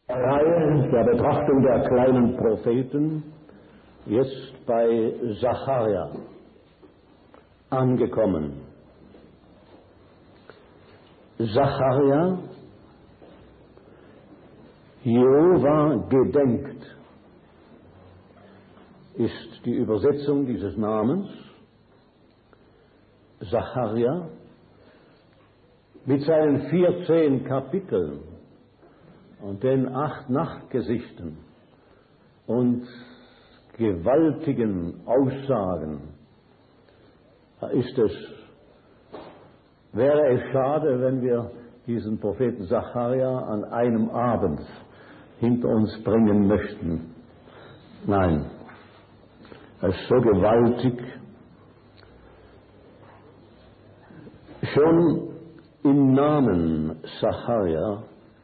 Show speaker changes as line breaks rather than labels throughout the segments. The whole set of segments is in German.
Reihe der Betrachtung der kleinen Propheten jetzt bei Sacharja angekommen. Sacharja, Jehova gedenkt, ist die Übersetzung dieses Namens. Sacharja mit seinen 14 Kapiteln und den 8 Nachtgesichten und gewaltigen Aussagen, wäre es schade, wenn wir diesen Propheten Sacharja an einem Abend hinter uns bringen möchten. Nein, er ist so gewaltig. Schon im Namen Sacharja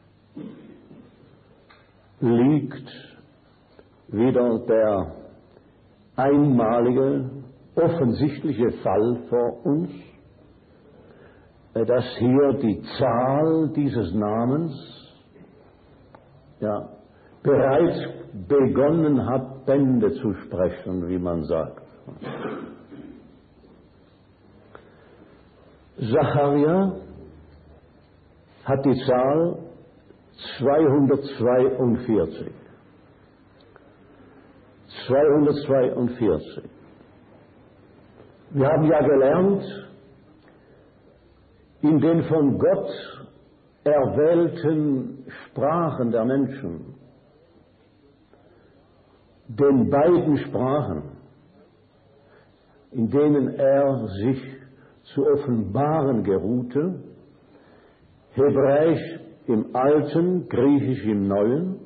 liegt wieder der einmalige, offensichtliche Fall vor uns, dass hier die Zahl dieses Namens bereits begonnen hat, Bände zu sprechen, wie man sagt. Sacharja hat die Zahl 242. 242. Wir haben ja gelernt, in den von Gott erwählten Sprachen der Menschen, den beiden Sprachen, in denen er sich zu offenbaren geruhte, Hebräisch im Alten, Griechisch im Neuen,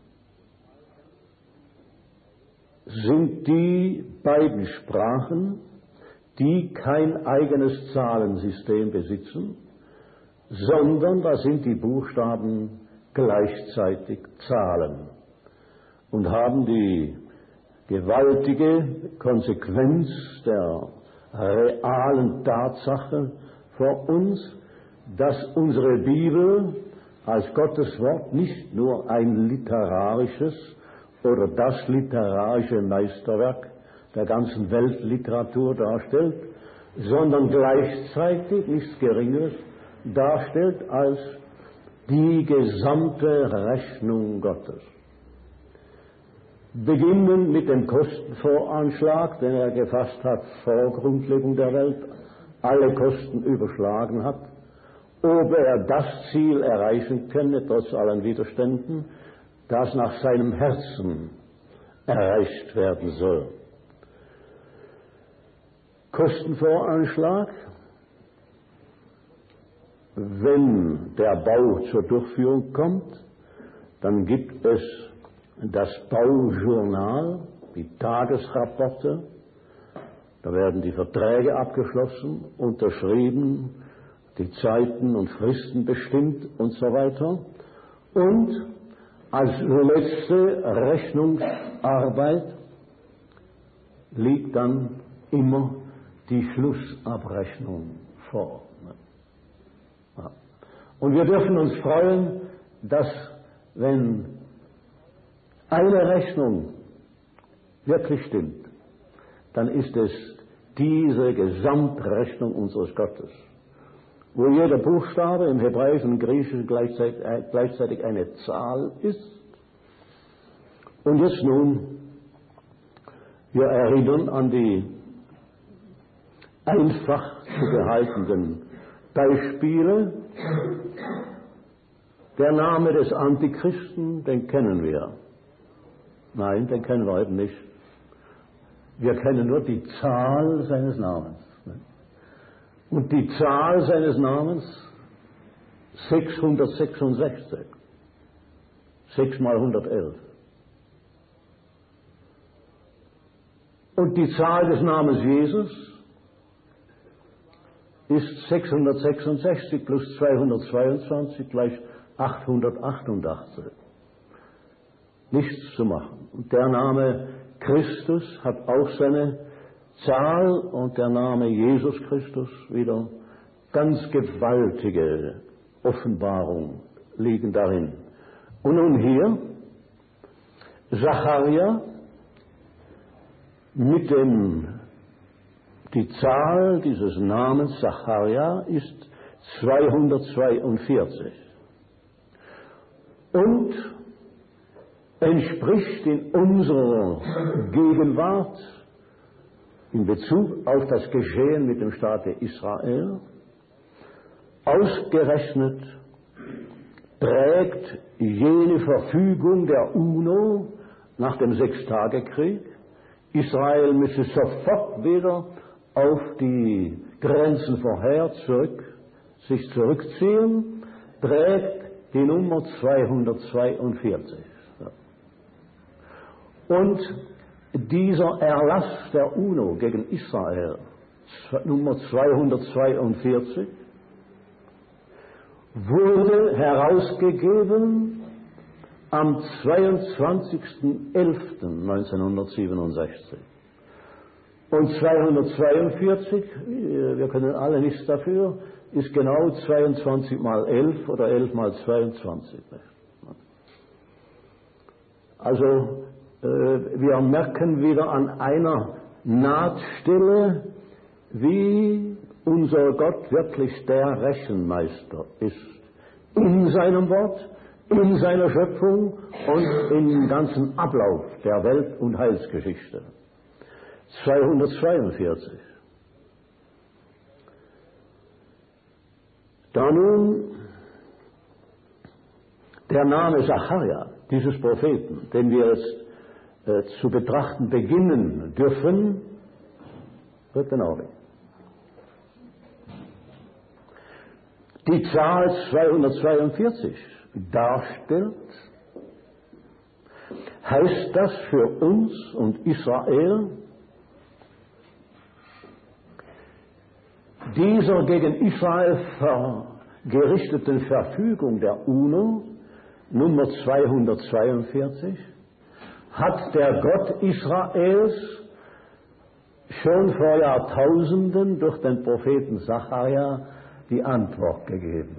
sind die beiden Sprachen, die kein eigenes Zahlensystem besitzen, sondern da sind die Buchstaben gleichzeitig Zahlen und haben die gewaltige Konsequenz der realen Tatsache vor uns, dass unsere Bibel als Gottes Wort nicht nur ein literarisches oder das literarische Meisterwerk der ganzen Weltliteratur darstellt, sondern gleichzeitig nichts Geringeres darstellt als die gesamte Rechnung Gottes. Beginnend mit dem Kostenvoranschlag, den er gefasst hat vor Grundlegung der Welt, alle Kosten überschlagen hat, ob er das Ziel erreichen könne, trotz allen Widerständen, das nach seinem Herzen erreicht werden soll. Kostenvoranschlag, wenn der Bau zur Durchführung kommt, dann gibt es das Baujournal, die Tagesrapporte, da werden die Verträge abgeschlossen, unterschrieben, die Zeiten und Fristen bestimmt und so weiter. Und als letzte Rechnungsarbeit liegt dann immer die Schlussabrechnung vor. Und wir dürfen uns freuen, dass, wenn eine Rechnung wirklich stimmt, dann ist es diese Gesamtrechnung unseres Gottes, wo jeder Buchstabe im Hebräischen und Griechischen gleichzeitig eine Zahl ist. Und jetzt nun, wir erinnern an die einfach zu behaltenden Beispiele. Der Name des Antichristen, den kennen wir. Nein, den kennen wir eben nicht. Wir kennen nur die Zahl seines Namens. Und die Zahl seines Namens 666. 6 mal 111. Und die Zahl des Namens Jesus ist 666 plus 222 gleich 888. Nichts zu machen. Und der Name Christus hat auch seine Zahl und der Name Jesus Christus wieder ganz gewaltige Offenbarung liegen darin. Und nun hier, Sacharja, die Zahl dieses Namens Sacharja ist 242 und entspricht in unserer Gegenwart in Bezug auf das Geschehen mit dem Staate Israel ausgerechnet trägt jene Verfügung der UNO nach dem Sechstagekrieg, Israel müsse sofort wieder auf die Grenzen vorher sich zurückziehen, trägt die Nummer 242. Und dieser Erlass der UNO gegen Israel, Nummer 242, wurde herausgegeben am 22.11.1967. Und 242, wir können alle nichts dafür, ist genau 22 mal 11 oder 11 mal 22. Also wir merken wieder an einer Nahtstelle, wie unser Gott wirklich der Rechenmeister ist. In seinem Wort, in seiner Schöpfung und im ganzen Ablauf der Welt- und Heilsgeschichte. 242. Da nun der Name Sacharja, dieses Propheten, den wir jetzt zu betrachten beginnen dürfen, wird genau die Zahl 242 darstellt, heißt das für uns und Israel, dieser gegen Israel gerichteten Verfügung der UNO, Nummer 242, hat der Gott Israels schon vor Jahrtausenden durch den Propheten Sacharja die Antwort gegeben.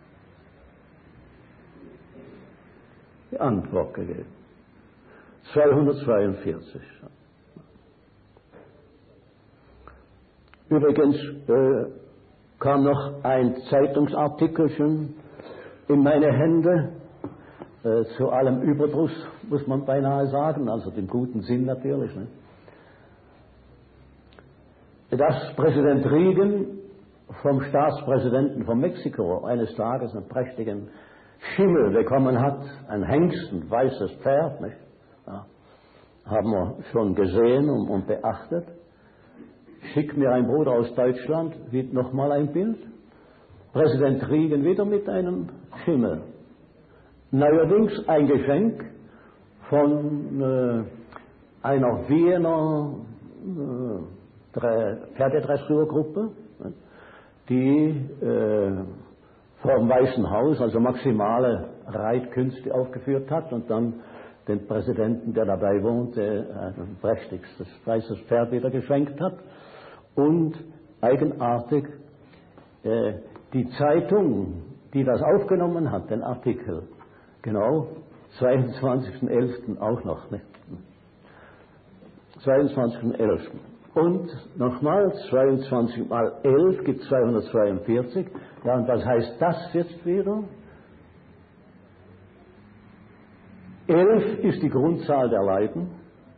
Die Antwort gegeben. 242. Übrigens kam noch ein Zeitungsartikelchen in meine Hände, zu allem Überdruss, muss man beinahe sagen, also dem guten Sinn natürlich, ne? Dass Präsident Reagan vom Staatspräsidenten von Mexiko eines Tages einen prächtigen Schimmel bekommen hat, ein Hengst, ein weißes Pferd, nicht? Ja, haben wir schon gesehen und beachtet. Schickt mir ein Bruder aus Deutschland nochmal ein Bild. Präsident Reagan wieder mit einem Schimmel. Neuerdings ein Geschenk von einer Wiener Pferdedressurgruppe, die vor dem Weißen Haus also maximale Reitkünste aufgeführt hat und dann den Präsidenten, der dabei wohnte, ein prächtigstes weißes Pferd wieder geschenkt hat. Und eigenartig, die Zeitung, die das aufgenommen hat, den Artikel, genau, 22.11. auch noch, nicht? 22.11. Und nochmal, 22 mal 11 gibt 242. Ja, und was heißt das jetzt wieder? 11 ist die Grundzahl der Leiden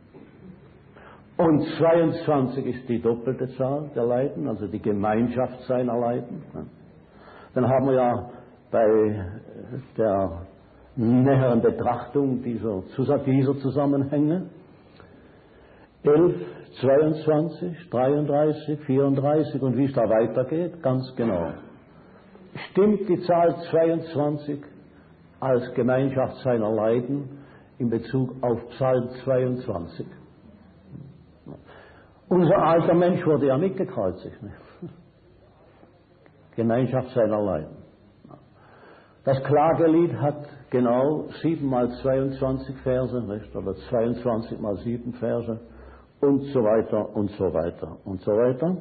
und 22 ist die doppelte Zahl der Leiden, also die Gemeinschaft seiner Leiden. Dann haben wir ja bei der näheren Betrachtung dieser Zusammenhänge 11, 22, 33, 34 und wie es da weitergeht, ganz genau. Stimmt die Zahl 22 als Gemeinschaft seiner Leiden in Bezug auf Psalm 22? Unser alter Mensch wurde ja mitgekreuzigt, nicht? Gemeinschaft seiner Leiden. Das Klagelied hat genau 7 mal 22 Verse, nicht? Oder 22 mal 7 Verse und so weiter und so weiter und so weiter.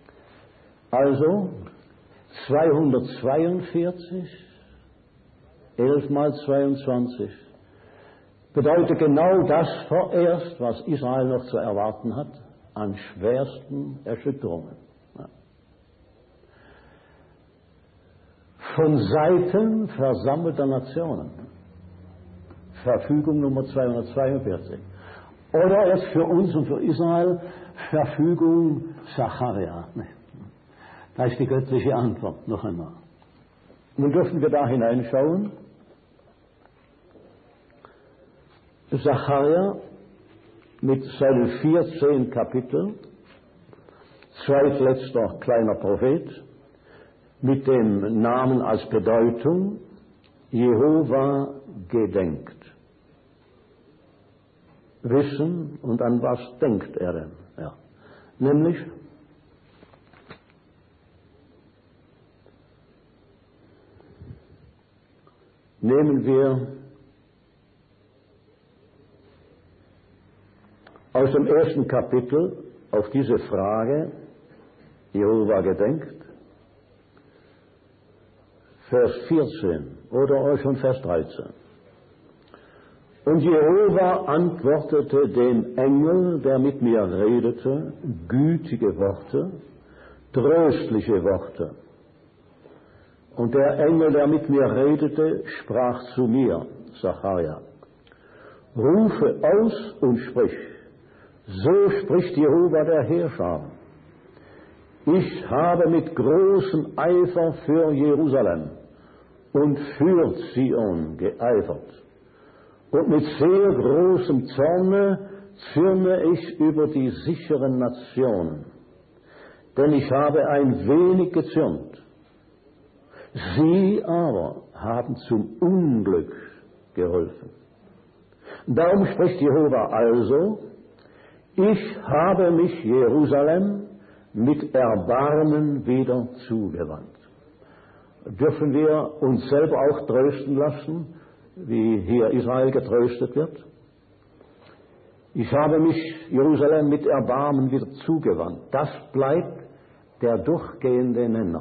Also 242 11 mal 22, bedeutet genau das vorerst, was Israel noch zu erwarten hat, an schwersten Erschütterungen. Ja. Von Seiten versammelter Nationen. Verfügung Nummer 242. Oder jetzt für uns und für Israel Verfügung Sacharja. Das ist die göttliche Antwort, noch einmal. Nun dürfen wir da hineinschauen. Sacharja mit seinen 14 Kapiteln, zweitletzter kleiner Prophet, mit dem Namen als Bedeutung Jehova gedenkt. Wissen, und an was denkt er denn? Ja. Nämlich nehmen wir aus dem ersten Kapitel auf diese Frage, Jehova gedenkt, Vers 14 oder schon Vers 13. Und Jehova antwortete dem Engel, der mit mir redete, gütige Worte, tröstliche Worte. Und der Engel, der mit mir redete, sprach zu mir, Sacharja, rufe aus und sprich, so spricht Jehova der Heerschar. Ich habe mit großem Eifer für Jerusalem und für Zion geeifert. Und mit sehr großem Zorne zürne ich über die sicheren Nationen. Denn ich habe ein wenig gezürnt. Sie aber haben zum Unglück geholfen. Darum spricht Jehova also, ich habe mich Jerusalem mit Erbarmen wieder zugewandt. Dürfen wir uns selber auch trösten lassen, wie hier Israel getröstet wird? Ich habe mich Jerusalem mit Erbarmen wieder zugewandt. Das bleibt der durchgehende Nenner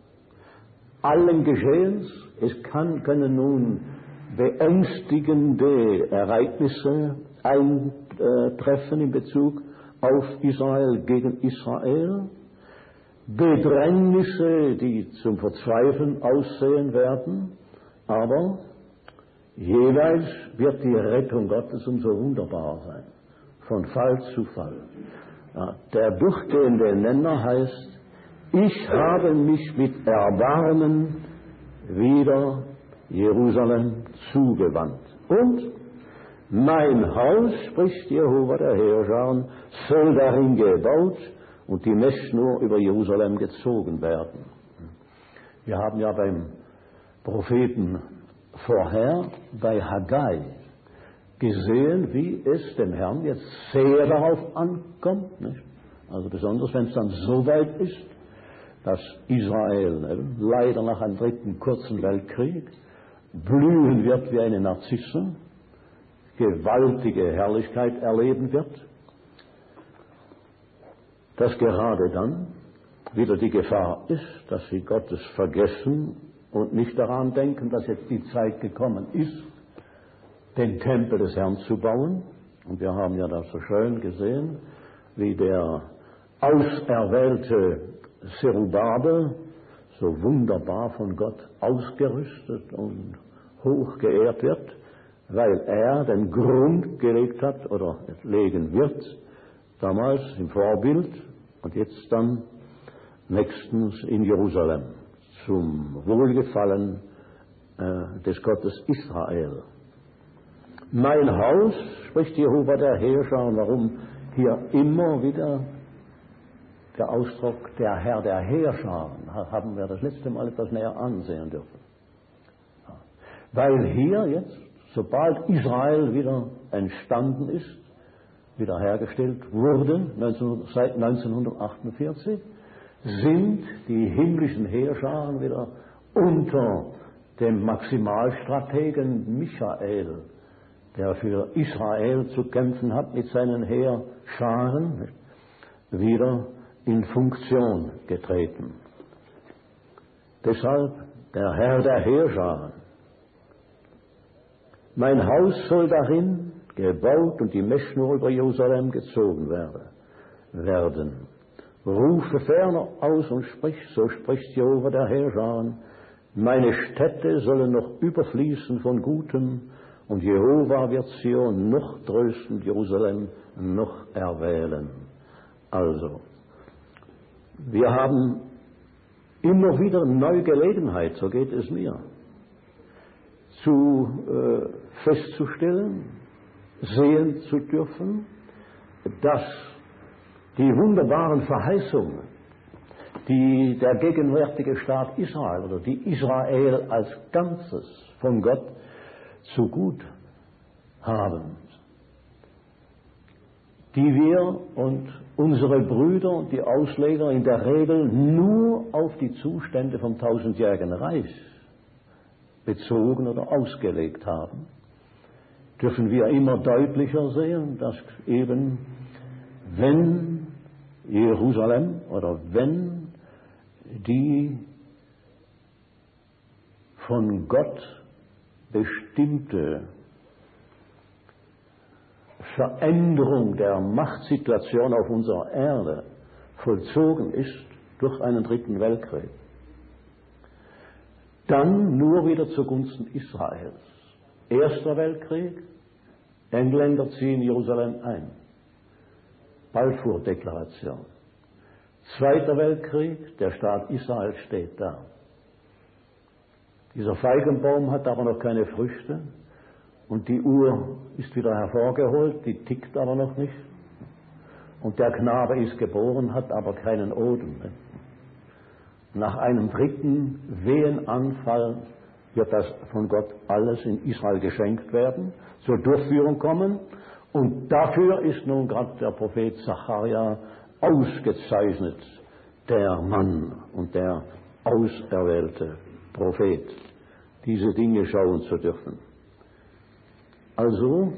allen Geschehens. Es können nun beängstigende Ereignisse eintreffen in Bezug auf Israel gegen Israel, Bedrängnisse, die zum Verzweifeln aussehen werden, aber jeweils wird die Rettung Gottes umso wunderbarer sein, von Fall zu Fall. Ja, der durchgehende Nenner heißt, ich habe mich mit Erbarmen wieder Jerusalem zugewandt. Und mein Haus, spricht Jehova der Heerscharen, soll darin gebaut und die Messschnur über Jerusalem gezogen werden. Wir haben ja beim Propheten vorher, bei Haggai, gesehen, wie es dem Herrn jetzt sehr darauf ankommt, nicht? Also besonders, wenn es dann so weit ist, dass Israel leider nach einem dritten kurzen Weltkrieg blühen wird wie eine Narzisse, gewaltige Herrlichkeit erleben wird, dass gerade dann wieder die Gefahr ist, dass sie Gottes vergessen und nicht daran denken, dass jetzt die Zeit gekommen ist, den Tempel des Herrn zu bauen. Und wir haben ja das so schön gesehen, wie der auserwählte Zerubabel so wunderbar von Gott ausgerüstet und hoch geehrt wird, weil er den Grund gelegt hat oder legen wird, damals im Vorbild und jetzt dann nächstens in Jerusalem, zum Wohlgefallen des Gottes Israel. Mein Haus, spricht Jehova der Heerschar, und warum hier immer wieder der Ausdruck der Herr der Heerschar, haben wir das letzte Mal etwas näher ansehen dürfen. Weil hier jetzt, sobald Israel wieder entstanden ist, wiederhergestellt wurde, seit 1948, sind die himmlischen Heerscharen wieder unter dem Maximalstrategen Michael, der für Israel zu kämpfen hat mit seinen Heerscharen, wieder in Funktion getreten. Deshalb der Herr der Heerscharen, Mein Haus soll darin gebaut und die Messschnur über Jerusalem gezogen werden. Rufe ferner aus und sprich, so spricht Jehova der Heerscharen, meine Städte sollen noch überfließen von Gutem, und Jehova wird Zion noch trösten, Jerusalem noch erwählen. Also, wir haben immer wieder neue Gelegenheit, so geht es mir, festzustellen, sehen zu dürfen, dass die wunderbaren Verheißungen, die der gegenwärtige Staat Israel oder die Israel als Ganzes von Gott zu gut haben, die wir und unsere Brüder und die Ausleger in der Regel nur auf die Zustände vom tausendjährigen Reich bezogen oder ausgelegt haben, dürfen wir immer deutlicher sehen, dass eben, wenn Jerusalem oder wenn die von Gott bestimmte Veränderung der Machtsituation auf unserer Erde vollzogen ist durch einen dritten Weltkrieg, dann nur wieder zugunsten Israels. Erster Weltkrieg, Engländer ziehen Jerusalem ein. Balfour-Deklaration. Zweiter Weltkrieg, der Staat Israel steht da. Dieser Feigenbaum hat aber noch keine Früchte und die Uhr ist wieder hervorgeholt, die tickt aber noch nicht. Und der Knabe ist geboren, hat aber keinen Odem. Nach einem dritten Wehenanfall wird das von Gott alles in Israel geschenkt werden, zur Durchführung kommen. Und dafür ist nun gerade der Prophet Sacharja ausgezeichnet, der Mann und der auserwählte Prophet, diese Dinge schauen zu dürfen. Also,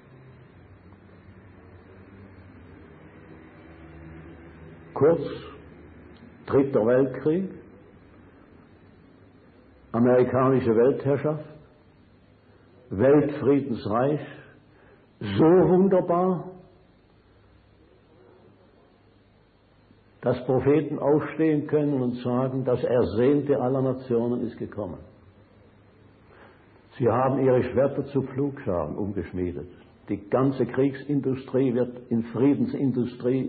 kurz, Dritter Weltkrieg, amerikanische Weltherrschaft, Weltfriedensreich, so wunderbar, dass Propheten aufstehen können und sagen, das Ersehnte aller Nationen ist gekommen. Sie haben ihre Schwerter zu Pflugscharen umgeschmiedet. Die ganze Kriegsindustrie wird in Friedensindustrie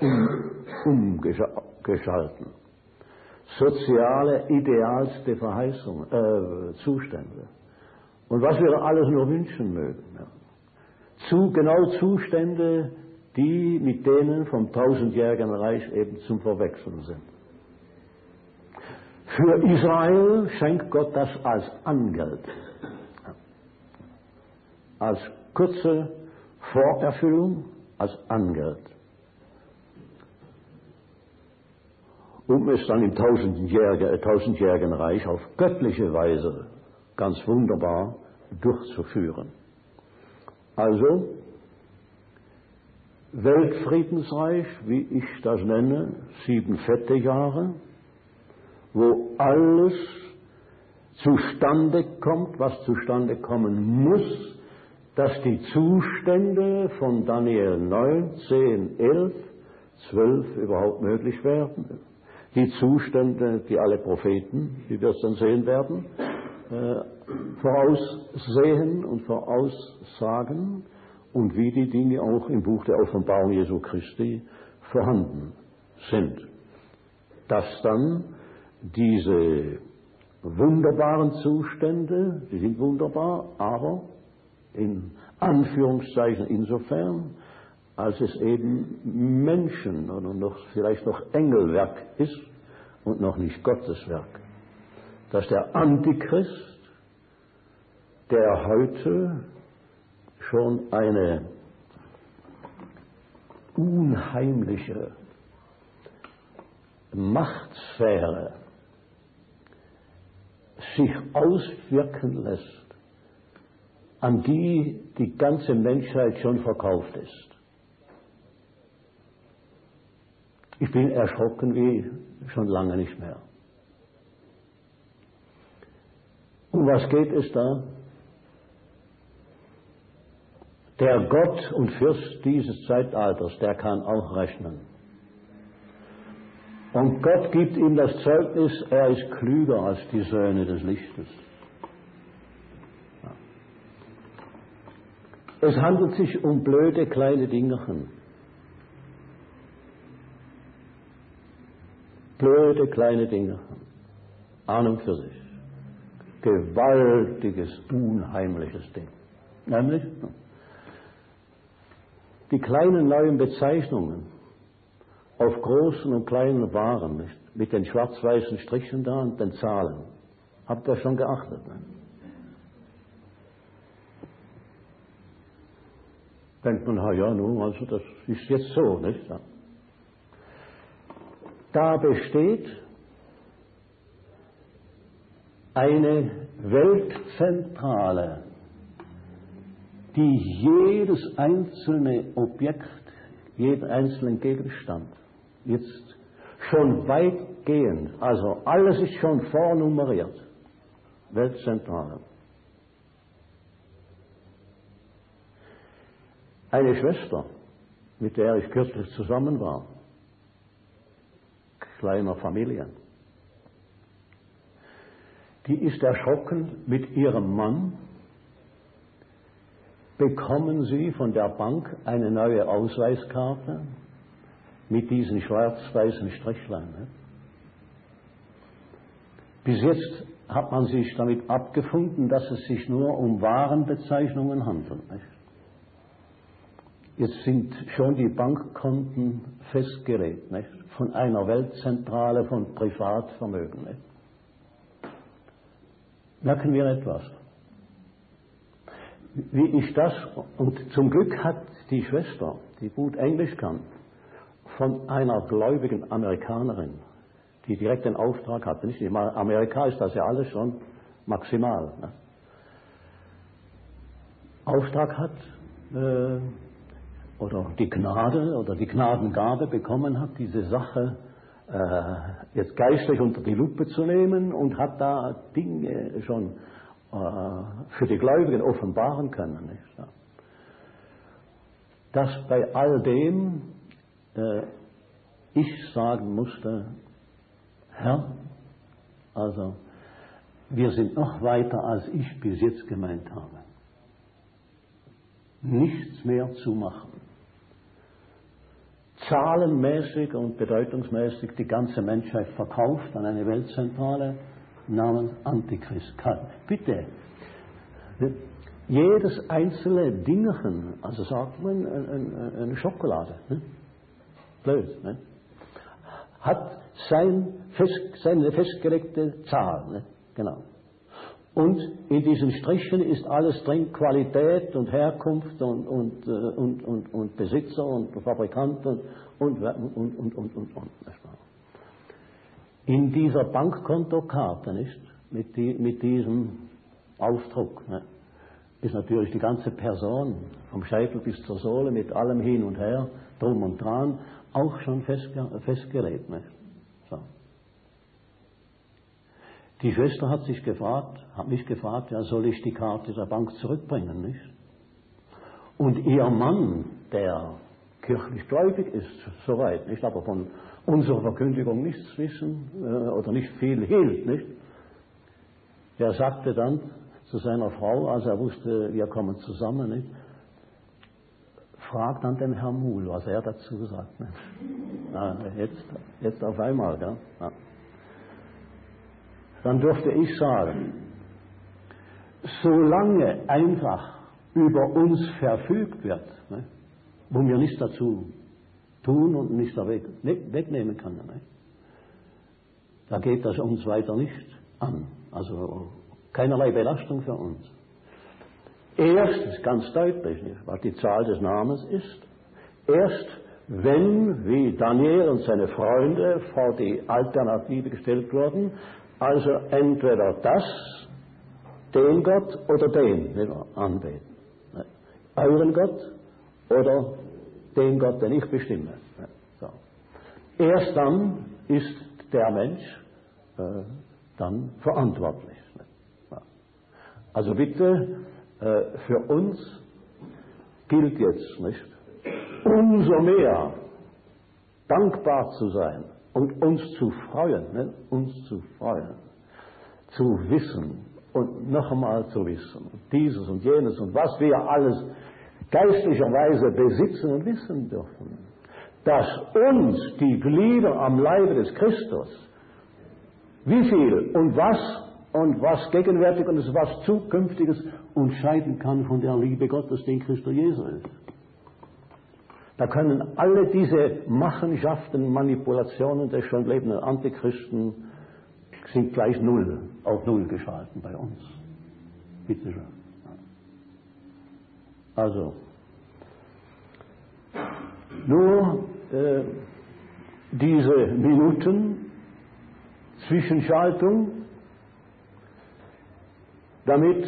umgeschalten. Soziale, idealste Zustände. Und was wir alles nur wünschen mögen. Ja. Genau Zustände, die mit denen vom tausendjährigen Reich eben zum Verwechseln sind. Für Israel schenkt Gott das als Angeld. Als kurze Vorerfüllung, als Angeld. Um es dann im tausendjährigen Reich auf göttliche Weise ganz wunderbar durchzuführen. Also, Weltfriedensreich, wie ich das nenne, 7 fette Jahre, wo alles zustande kommt, was zustande kommen muss, dass die Zustände von Daniel 9, 10, 11, 12 überhaupt möglich werden. Die Zustände, die alle Propheten, wie wir es dann sehen werden, voraussehen und voraussagen und wie die Dinge auch im Buch der Offenbarung Jesu Christi vorhanden sind. Dass dann diese wunderbaren Zustände, die sind wunderbar, aber in Anführungszeichen insofern, als es eben Menschen oder vielleicht noch Engelwerk ist und noch nicht Gottes Werk. Dass der Antichrist, der heute schon eine unheimliche Machtsphäre sich auswirken lässt, an die die ganze Menschheit schon verkauft ist. Ich bin erschrocken wie schon lange nicht mehr. Um was geht es da? Der Gott und Fürst dieses Zeitalters, der kann auch rechnen. Und Gott gibt ihm das Zeugnis, er ist klüger als die Söhne des Lichtes. Ja. Es handelt sich um blöde kleine Dingerchen. Blöde kleine Dingerchen. An und für sich. Gewaltiges, unheimliches Ding. Nämlich die kleinen neuen Bezeichnungen auf großen und kleinen Waren, nicht? Mit den schwarz-weißen Strichen da und den Zahlen. Habt ihr schon geachtet? Ne? Denkt man, ja, nun, also das ist jetzt so, nicht? Ja. Da besteht eine Weltzentrale, die jedes einzelne Objekt, jeden einzelnen Gegenstand jetzt schon weitgehend, also alles ist schon vornummeriert, Weltzentrale. Eine Schwester, mit der ich kürzlich zusammen war, kleiner Familie, die ist erschrocken mit ihrem Mann, bekommen sie von der Bank eine neue Ausweiskarte mit diesen schwarz-weißen Strichlein. Ne? Bis jetzt hat man sich damit abgefunden, dass es sich nur um Warenbezeichnungen handelt. Nicht? Jetzt sind schon die Bankkonten festgelegt, nicht? Von einer Weltzentrale von Privatvermögen. Nicht? Merken wir etwas? Wie ist das? Und zum Glück hat die Schwester, die gut Englisch kann, von einer gläubigen Amerikanerin, die direkt den Auftrag hatte. Nicht in Amerika ist das ja alles schon maximal. Ne? Auftrag hat, oder die Gnade oder die Gnadengabe bekommen hat, diese Sache jetzt geistlich unter die Lupe zu nehmen und hat da Dinge schon für die Gläubigen offenbaren können. Nicht? Dass bei all dem ich sagen musste, Herr, also wir sind noch weiter, als ich bis jetzt gemeint habe. Nichts mehr zu machen. Zahlenmäßig und bedeutungsmäßig die ganze Menschheit verkauft an eine Weltzentrale namens Antichrist. Bitte, jedes einzelne Dingerchen, also sagt man eine Schokolade, ne? Blöd, ne? Hat seine festgelegte Zahl, ne? Genau. Und in diesen Strichen ist alles drin, Qualität und Herkunft und Besitzer und Fabrikant und. In dieser Bankkontokarte, nicht, mit diesem Aufdruck, ne, ist natürlich die ganze Person, vom Scheitel bis zur Sohle, mit allem hin und her, drum und dran, auch schon festgelegt. Nicht? So. Die Schwester hat mich gefragt, ja, soll ich die Karte der Bank zurückbringen, nicht? Und ihr Mann, der kirchlich gläubig ist, soweit, nicht, aber von unserer Verkündigung nichts wissen oder nicht viel hielt, nicht? Der sagte dann zu seiner Frau, als er wusste, wir kommen zusammen, nicht? Fragt dann den Herrn Muhl, was er dazu sagt. Nicht? Ja, jetzt auf einmal, ja. Ja. Dann durfte ich sagen, solange einfach über uns verfügt wird, ne, wo wir nichts dazu tun und nichts wegnehmen können, ne, da geht das uns weiter nicht an. Also keinerlei Belastung für uns. Erst, ist ganz deutlich, nicht, was die Zahl des Namens ist, erst wenn, wie Daniel und seine Freunde vor die Alternative gestellt wurden, also entweder den Gott oder den anbeten. Euren Gott oder den Gott, den ich bestimme. So. Erst dann ist der Mensch dann verantwortlich. Also bitte für uns gilt jetzt, nicht? Umso mehr dankbar zu sein und uns zu freuen, ne? Uns zu freuen, zu wissen und noch einmal zu wissen, dieses und jenes und was wir alles geistlicherweise besitzen und wissen dürfen, dass uns die Glieder am Leibe des Christus, wie viel und was gegenwärtig und was Zukünftiges unterscheiden kann von der Liebe Gottes, die in Christus Jesus ist. Da können alle diese Machenschaften, Manipulationen des schon lebenden Antichristen sind gleich null, auf null geschalten bei uns. Bitte schön. Also, nur diese Minuten Zwischenschaltung, damit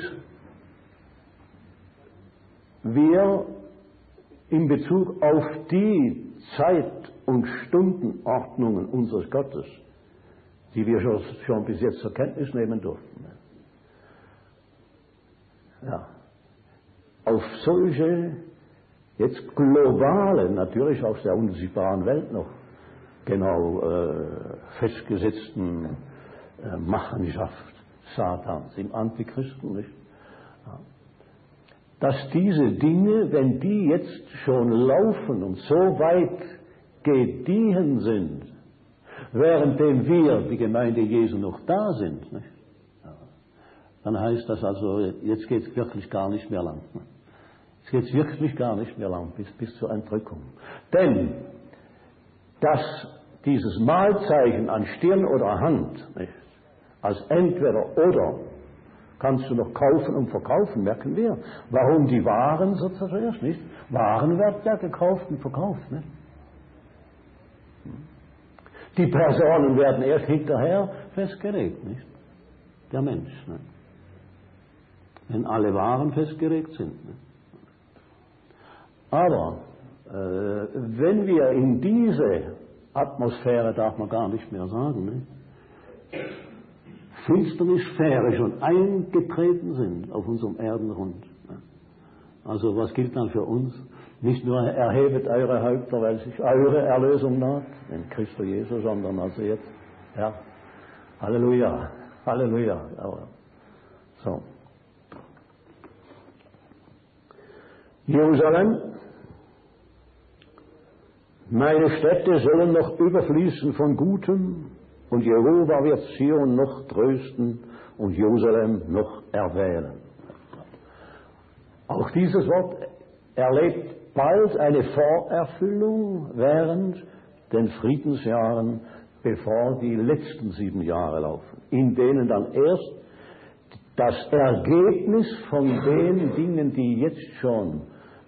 wir in Bezug auf die Zeit- und Stundenordnungen unseres Gottes, die wir schon bis jetzt zur Kenntnis nehmen durften, ja, auf solche jetzt globale, natürlich aus der unsichtbaren Welt noch genau festgesetzten Machenschaft Satans im Antichristen, nicht? Ja. Dass diese Dinge, wenn die jetzt schon laufen und so weit gediehen sind, währenddem wir, die Gemeinde Jesu, noch da sind, nicht? Ja. Dann heißt das also, jetzt geht es wirklich gar nicht mehr lang. Jetzt geht es wirklich gar nicht mehr lang, bis zur Entrückung. Denn, dass dieses Malzeichen an Stirn oder Hand, nicht, als entweder oder, kannst du noch kaufen und verkaufen, merken wir. Warum die Waren so zuerst, nicht? Waren wird ja gekauft und verkauft, nicht? Die Personen werden erst hinterher festgelegt, nicht? Der Mensch, nicht? Wenn alle Waren festgelegt sind, nicht? Aber wenn wir in diese Atmosphäre, darf man gar nicht mehr sagen, nicht? Finsternis-Sphäre schon eingetreten sind auf unserem Erdenrund. Also was gilt dann für uns? Nicht nur erhebet eure Häupter, weil sich eure Erlösung naht, in Christus Jesus, sondern also jetzt, ja, Halleluja, Halleluja. Aber, so. Jerusalem, meine Städte sollen noch überfließen von Gutem, und Jehova wird Zion noch trösten und Jerusalem noch erwählen. Auch dieses Wort erlebt bald eine Vorerfüllung während den Friedensjahren, bevor die letzten 7 Jahre laufen, in denen dann erst das Ergebnis von den Dingen, die jetzt schon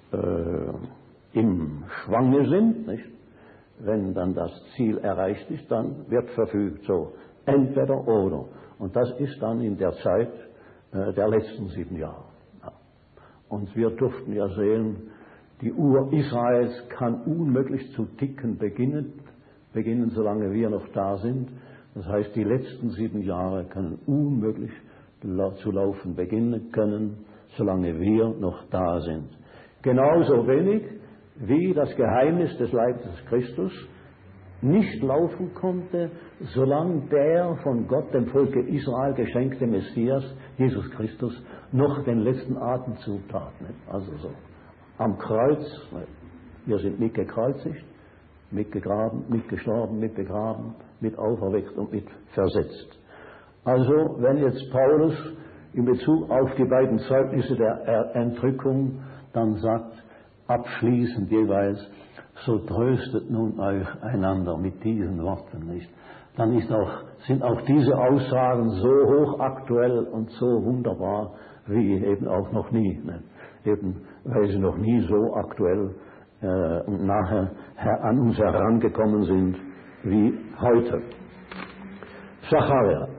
im Schwange sind, nicht? Wenn dann das Ziel erreicht ist, dann wird verfügt, so, entweder oder. Und das ist dann in der Zeit der letzten 7 Jahre. Ja. Und wir durften ja sehen, die Uhr Israels kann unmöglich zu ticken beginnen, solange wir noch da sind. Das heißt, die letzten 7 Jahre können unmöglich zu laufen beginnen können, solange wir noch da sind. Genauso wenig wie das Geheimnis des Leibes Christus nicht laufen konnte, solange der von Gott dem Volke Israel geschenkte Messias, Jesus Christus, noch den letzten Atemzug tat. Also so, am Kreuz, wir sind mit gekreuzigt, mit gegraben, mit gestorben, mit begraben, mit auferweckt und mit versetzt. Also, wenn jetzt Paulus in Bezug auf die beiden Zeugnisse der Entrückung dann sagt, abschließend jeweils, so tröstet nun euch einander mit diesen Worten, nicht? Dann sind auch diese Aussagen so hochaktuell und so wunderbar wie eben auch noch nie, nicht? Eben weil sie noch nie so aktuell und nachher an uns herangekommen sind wie heute. Sacharja.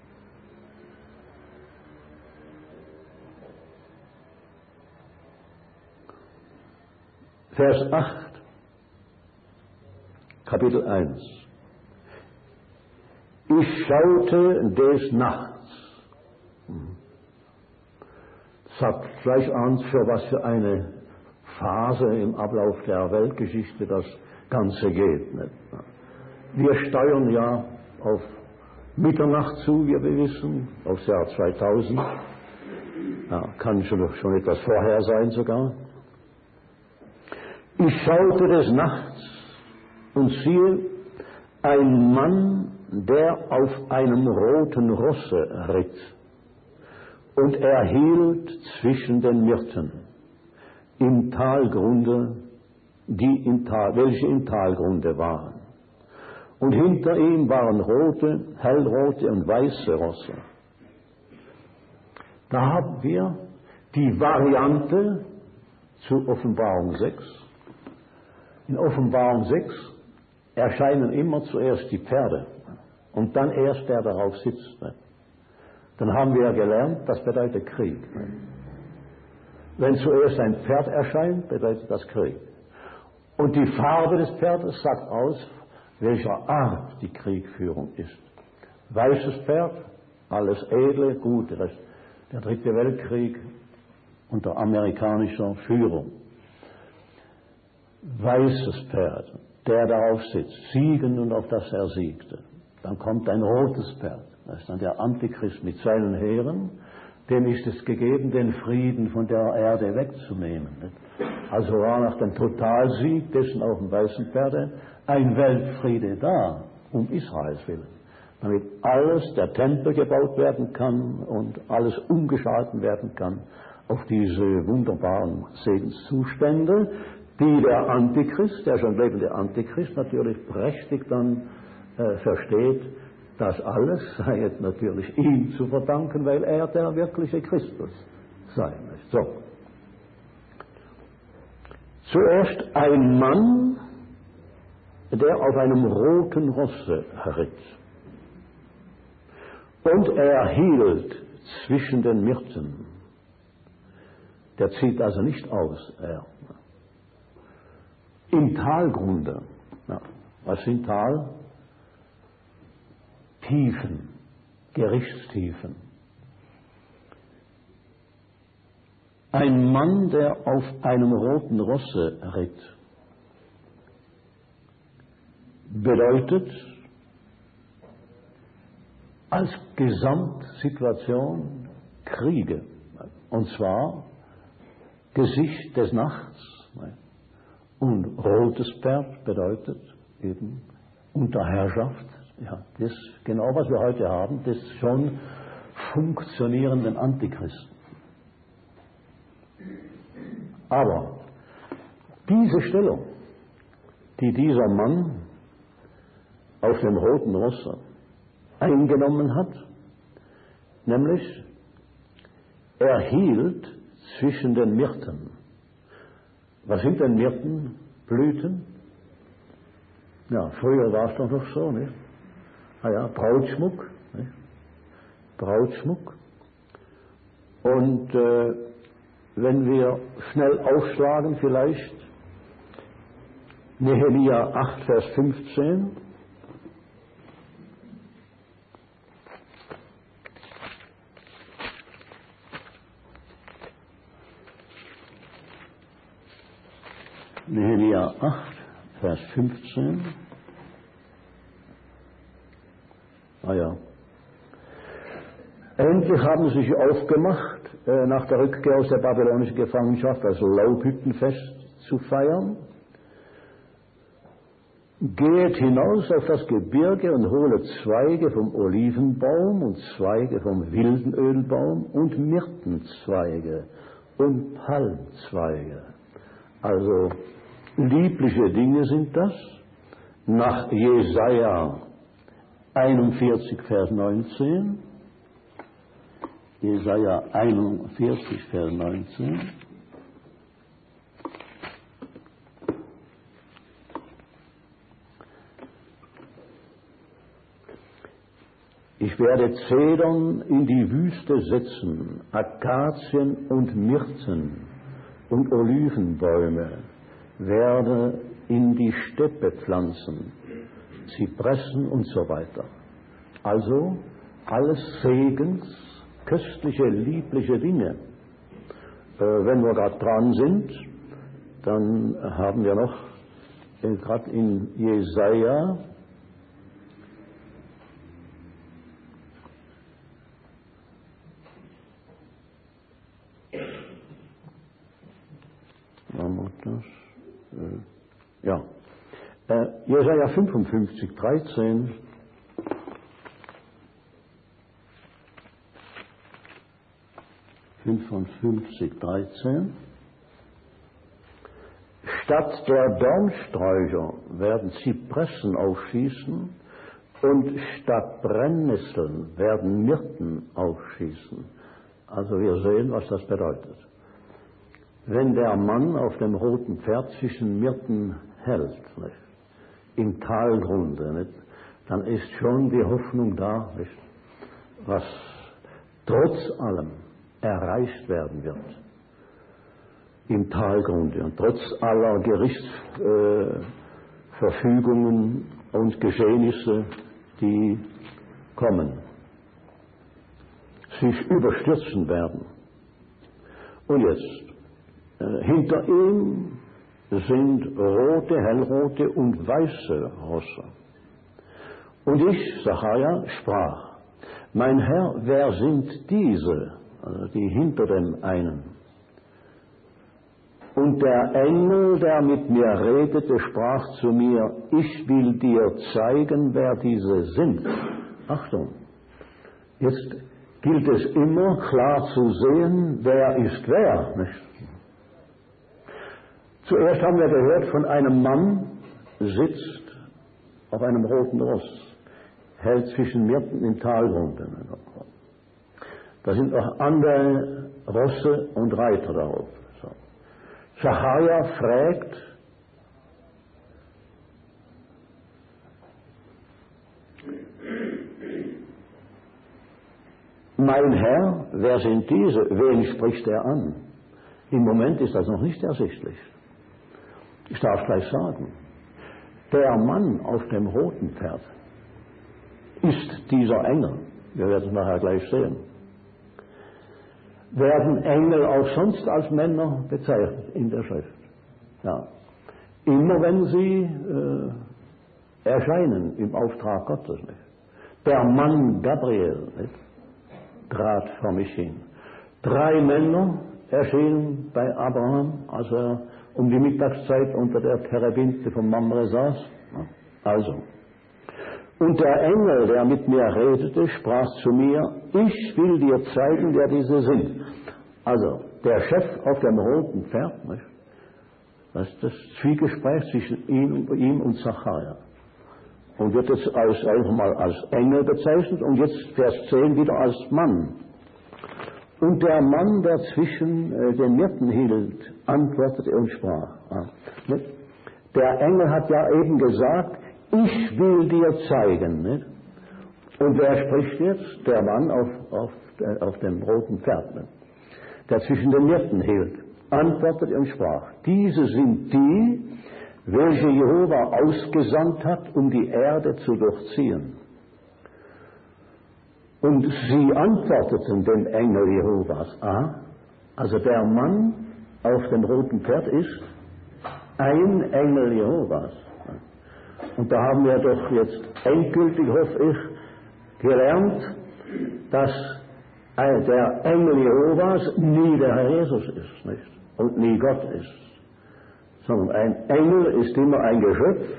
Vers 8, Kapitel 1. Ich schaute des Nachts. Sagt gleich an, für was für eine Phase im Ablauf der Weltgeschichte das Ganze geht. Nicht? Wir steuern ja auf Mitternacht zu, wie wir wissen, aufs Jahr 2000. Ja, kann schon etwas vorher sein sogar. Ich schaute des Nachts und siehe, ein Mann, der auf einem roten Rosse ritt, und er hielt zwischen den Myrten im Talgrunde, welche im Talgrunde waren. Und hinter ihm waren rote, hellrote und weiße Rosse. Da haben wir die Variante zu Offenbarung 6. In Offenbarung 6 erscheinen immer zuerst die Pferde und dann erst der darauf sitzt. Dann haben wir ja gelernt, das bedeutet Krieg. Wenn zuerst ein Pferd erscheint, bedeutet das Krieg. Und die Farbe des Pferdes sagt aus, welcher Art die Kriegführung ist. Weißes Pferd, alles edle, gut, der Dritte Weltkrieg unter amerikanischer Führung. Weißes Pferd, der darauf sitzt, siegend und auf das er siegte. Dann kommt ein rotes Pferd, das ist dann der Antichrist mit seinen Heeren. Dem ist es gegeben, den Frieden von der Erde wegzunehmen. Also war nach dem Totalsieg dessen auf dem weißen Pferde ein Weltfriede da, um Israels willen, damit alles, der Tempel gebaut werden kann und alles umgeschalten werden kann auf diese wunderbaren Segenszustände, die der Antichrist, der schon lebende Antichrist, natürlich prächtig dann versteht, das alles sei jetzt natürlich ihm zu verdanken, weil er der wirkliche Christus sei. So. Zuerst ein Mann, der auf einem roten Rosse ritt. Und er hielt zwischen den Myrten. Der zieht also nicht aus. Im Talgrunde. Ja, was sind Tal? Tiefen, Gerichtstiefen. Ein Mann, der auf einem roten Rosse ritt, bedeutet als Gesamtsituation Kriege. Und zwar Gesicht des Nachts. Und rotes Pferd bedeutet eben unter Herrschaft. Ja, das ist genau, was wir heute haben, des schon funktionierenden Antichristen. Aber diese Stellung, die dieser Mann auf dem roten Rosse eingenommen hat, nämlich er hielt zwischen den Myrten. Was sind denn Myrtenblüten? Ja, früher war es doch noch so, nicht? Ja, Brautschmuck, nicht? Brautschmuck. Und wenn wir schnell aufschlagen vielleicht, Nehemia 8, Vers 15. Nehemia 8, Vers 15. Ja. Endlich haben sie sich aufgemacht, nach der Rückkehr aus der babylonischen Gefangenschaft, das Laubhüttenfest zu feiern. Geht hinaus auf das Gebirge und holet Zweige vom Olivenbaum und Zweige vom Wildenölbaum und Myrtenzweige und Palmzweige. Also liebliche Dinge sind das. Nach Jesaja 41, Vers 19. Jesaja 41, Vers 19. Ich werde Zedern in die Wüste setzen, Akazien und Myrten und Olivenbäume werde in die Steppe pflanzen, Zypressen und so weiter. Also alles Segens, köstliche, liebliche Dinge. Wenn wir gerade dran sind, Dann haben wir noch, gerade in Jesaja, Jesaja 55, 13. Statt der Dornsträucher werden Zypressen aufschießen und statt Brennnesseln werden Myrten aufschießen. Also wir sehen, was das bedeutet. Wenn der Mann auf dem roten Pferd zwischen Myrten hält, nicht, im Talgrunde, nicht, dann ist schon die Hoffnung da, nicht, was trotz allem erreicht werden wird im Talgrunde und trotz aller Gerichtsverfügungen und Geschehnisse, die kommen, sich überstürzen werden. Und jetzt, hinter ihm sind rote, hellrote und weiße Rosse. Und ich, Sacharja, sprach: Mein Herr, wer sind diese, also die hinter dem einen? Und der Engel, der mit mir redete, sprach zu mir: Ich will dir zeigen, wer diese sind. Achtung, jetzt gilt es immer klar zu sehen, wer ist wer, nicht? Zuerst haben wir gehört, von einem Mann sitzt auf einem roten Ross, hält zwischen Myrten im Talgrund. Da sind auch andere Rosse und Reiter darauf. So. Sacharja fragt, mein Herr, wer sind diese? Wen spricht er an? Im Moment ist das noch nicht ersichtlich. Ich darf gleich sagen, der Mann auf dem roten Pferd ist dieser Engel. Wir werden es nachher gleich sehen. Werden Engel auch sonst als Männer bezeichnet in der Schrift? Ja. Immer wenn sie erscheinen im Auftrag Gottes. Nicht? Der Mann Gabriel, nicht, trat vor mich hin. 3 Männer erschienen bei Abraham, als er um die Mittagszeit unter der Terebinte vom Mamre saß. Also. Und der Engel, der mit mir redete, sprach zu mir: Ich will dir zeigen, wer diese sind. Also, der Chef auf dem roten Pferd, nicht? Das ist das Zwiegespräch zwischen ihm und Sacharja. Und wird jetzt einfach mal als Engel bezeichnet und jetzt Vers 10 wieder als Mann. Und der Mann, der zwischen den Myrten hielt, antwortete und sprach. Nicht? Der Engel hat ja eben gesagt: Ich will dir zeigen. Nicht? Und wer spricht jetzt? Der Mann auf dem roten Pferd, nicht? Der zwischen den Myrten hielt, antwortete und sprach: Diese sind die, welche Jehova ausgesandt hat, um die Erde zu durchziehen. Und sie antworteten dem Engel Jehovas. Also der Mann auf dem roten Pferd ist ein Engel Jehovas. Und da haben wir doch jetzt endgültig, hoffe ich, gelernt, dass der Engel Jehovas nie der Herr Jesus ist, nicht? Und nie Gott ist. Sondern ein Engel ist immer ein Geschöpf,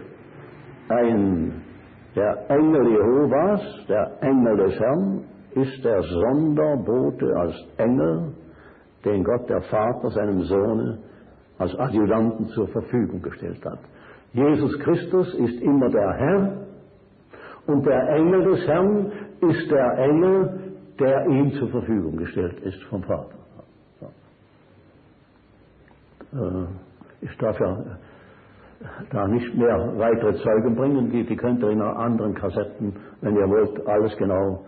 der Engel Jehovas, der Engel des Herrn, ist der Sonderbote als Engel, den Gott der Vater seinem Sohne als Adjutanten zur Verfügung gestellt hat. Jesus Christus ist immer der Herr und der Engel des Herrn ist der Engel, der ihm zur Verfügung gestellt ist vom Vater. Ich darf ja da nicht mehr weitere Zeugen bringen, die könnt ihr in anderen Kassetten, wenn ihr wollt, alles genau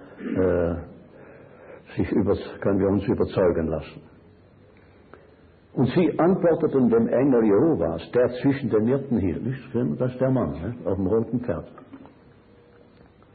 können wir uns überzeugen lassen. Und sie antworteten dem Engel Jehovas, der zwischen den Myrten hielt. Das ist der Mann, nicht? Auf dem roten Pferd.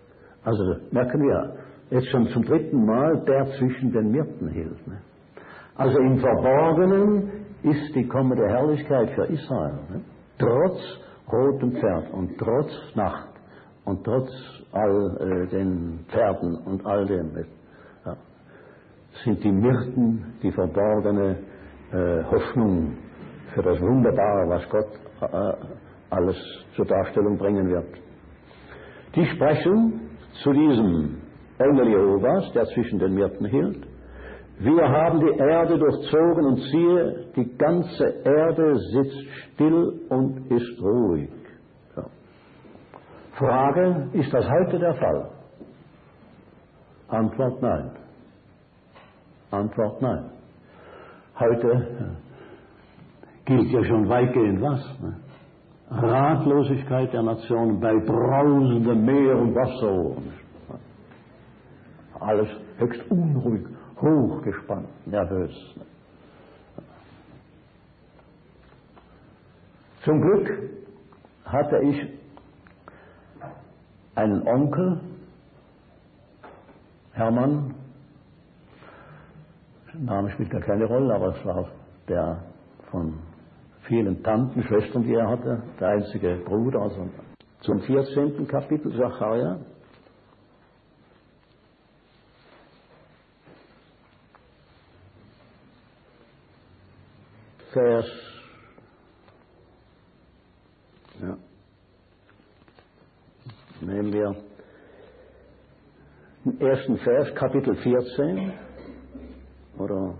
Also merken wir, jetzt schon zum 3. Mal, der zwischen den Myrten hielt. Nicht? Also im Verborgenen ist die kommende Herrlichkeit für Israel. Ne? Trotz rotem Pferd und trotz Nacht und trotz all den Pferden und all dem, ja, sind die Myrten die verborgene Hoffnung für das Wunderbare, was Gott alles zur Darstellung bringen wird. Die sprechen zu diesem Engel Jehovas, der zwischen den Myrten hielt: Wir haben die Erde durchzogen und siehe, die ganze Erde sitzt still und ist ruhig. Ja. Frage, ist das heute der Fall? Antwort nein. Antwort nein. Heute gilt ja schon weitgehend was? Ne? Ratlosigkeit der Nationen bei brausendem Meer und Wasser. Alles höchst unruhig, hochgespannt, nervös. Zum Glück hatte ich einen Onkel, Hermann, der Name spielt ja keine Rolle, aber es war der von vielen Tanten, Schwestern, die er hatte, der einzige Bruder. Also zum 14. Kapitel Sacharja. Vers, ja, nehmen wir den ersten Vers, Kapitel 14, oder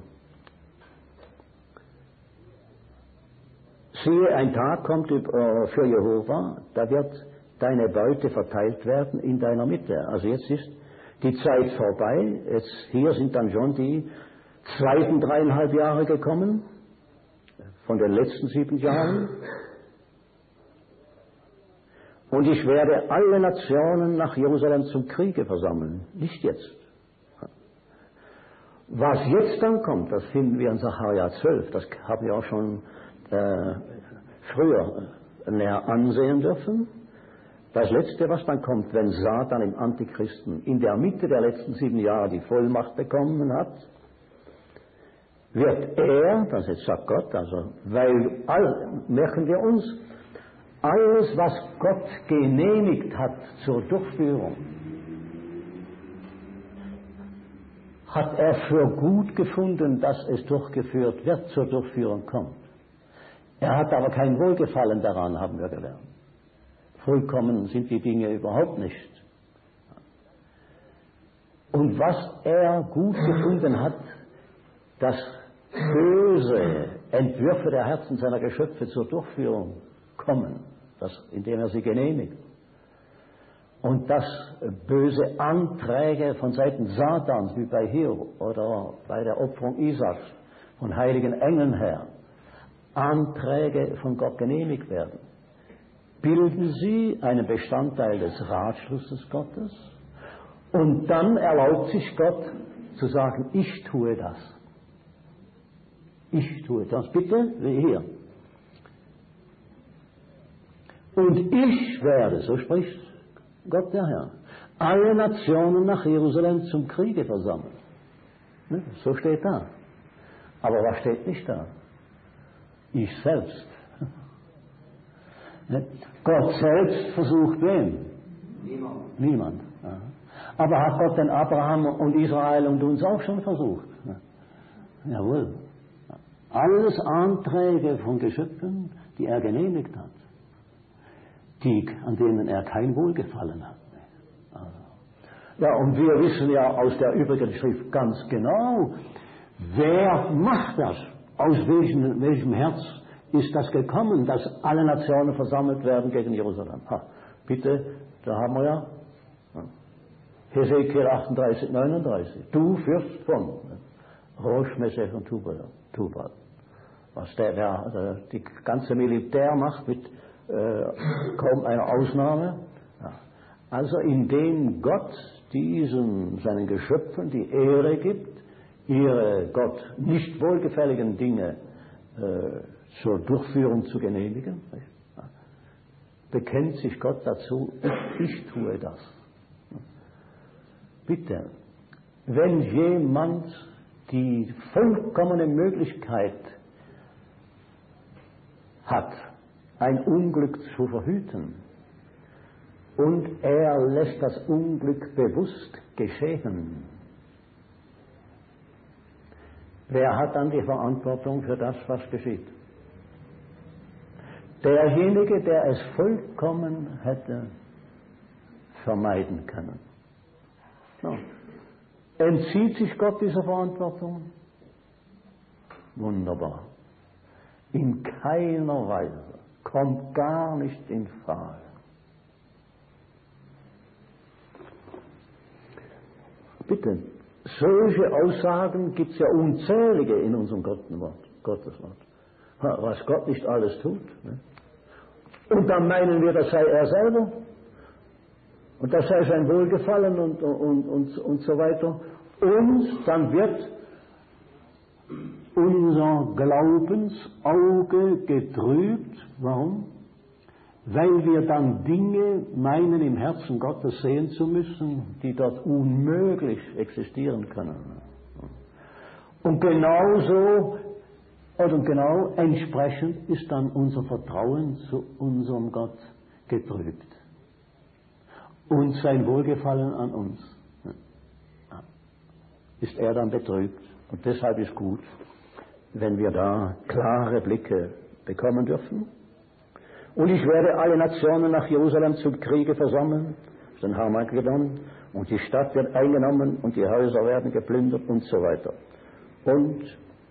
siehe, ein Tag kommt für Jehova, da wird deine Beute verteilt werden in deiner Mitte. Also jetzt ist die Zeit vorbei, jetzt hier sind dann schon die zweiten 3,5 Jahre gekommen, von den letzten 7 Jahren. Und ich werde alle Nationen nach Jerusalem zum Kriege versammeln. Nicht jetzt. Was jetzt dann kommt, das finden wir in Sacharja 12. Das haben wir auch schon früher näher ansehen dürfen. Das Letzte, was dann kommt, wenn Satan im Antichristen in der Mitte der letzten 7 Jahre die Vollmacht bekommen hat, wird er, das jetzt sagt Gott, also, weil, merken wir uns, alles, was Gott genehmigt hat zur Durchführung, hat er für gut gefunden, dass es durchgeführt wird, zur Durchführung kommt. Er hat aber kein Wohlgefallen daran, haben wir gelernt. Vollkommen sind die Dinge überhaupt nicht. Und was er gut gefunden hat, dass böse Entwürfe der Herzen seiner Geschöpfe zur Durchführung kommen, indem er sie genehmigt. Und dass böse Anträge von Seiten Satans, wie bei Hiob oder bei der Opferung Isaaks, von heiligen Engeln her, Anträge von Gott genehmigt werden, bilden sie einen Bestandteil des Ratschlusses Gottes, und dann erlaubt sich Gott zu sagen, ich tue das. Ich tue das, bitte, wie hier. Und ich werde, so spricht Gott der Herr, alle Nationen nach Jerusalem zum Kriege versammeln. Ne? So steht da. Aber was steht nicht da? Ich selbst. Ne? Gott selbst versucht wen? Niemand. Niemand. Ja. Aber hat Gott den Abraham und Israel und uns auch schon versucht? Ne? Jawohl. Alles Anträge von Geschöpfen, die er genehmigt hat, an denen er kein Wohlgefallen hat. Also. Ja, und wir wissen ja aus der übrigen Schrift ganz genau, wer macht das? Aus welchem Herz ist das gekommen, dass alle Nationen versammelt werden gegen Jerusalem? Bitte, da haben wir ja Hesekiel 38, 39. Du Fürst von Rosh, Meshech und Tubal. Was die ganze Militärmacht mit kaum einer Ausnahme. Ja. Also indem Gott seinen Geschöpfen die Ehre gibt, ihre Gott nicht wohlgefälligen Dinge zur Durchführung zu genehmigen, ja, bekennt sich Gott dazu, ich tue das. Bitte, wenn jemand die vollkommene Möglichkeit hat, ein Unglück zu verhüten. Und er lässt das Unglück bewusst geschehen. Wer hat dann die Verantwortung für das, was geschieht? Derjenige, der es vollkommen hätte vermeiden können. So. Entzieht sich Gott dieser Verantwortung? Wunderbar. In keiner Weise. Kommt gar nicht in Frage. Bitte, solche Aussagen gibt es ja unzählige in unserem Gotteswort. Was Gott nicht alles tut. Ne? Und dann meinen wir, das sei er selber. Und das sei sein Wohlgefallen und so weiter. Und dann wird unser Glaubensauge getrübt. Warum? Weil wir dann Dinge meinen, im Herzen Gottes sehen zu müssen, die dort unmöglich existieren können. Und genau entsprechend ist dann unser Vertrauen zu unserem Gott getrübt. Und sein Wohlgefallen an uns ist er dann betrübt. Und deshalb ist gut, wenn wir da klare Blicke bekommen dürfen. Und ich werde alle Nationen nach Jerusalem zum Kriege versammeln, den Armageddon, und die Stadt wird eingenommen und die Häuser werden geplündert und so weiter. Und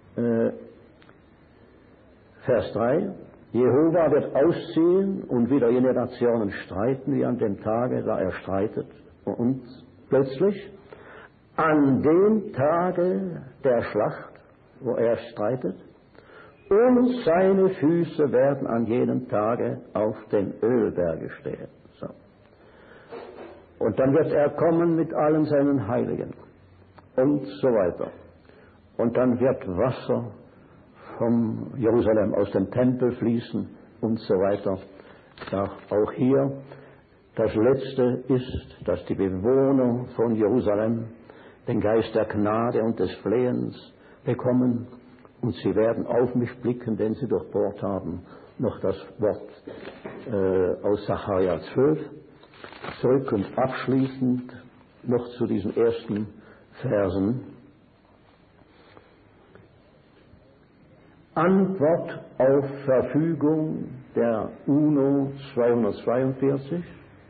Vers 3, Jehova wird ausziehen und wieder jene Nationen streiten, wie an dem Tage, da er streitet. Und plötzlich, an dem Tage der Schlacht, wo er streitet, und seine Füße werden an jenem Tage auf dem Ölberge stehen. So. Und dann wird er kommen mit allen seinen Heiligen und so weiter. Und dann wird Wasser vom Jerusalem aus dem Tempel fließen und so weiter. Auch hier das Letzte ist, dass die Bewohner von Jerusalem den Geist der Gnade und des Flehens bekommen. Und sie werden auf mich blicken, denn sie durchbohrt haben. Noch das Wort aus Sacharja 12. Zurück und abschließend noch zu diesen ersten Versen. Antwort auf Verfügung der UNO 242.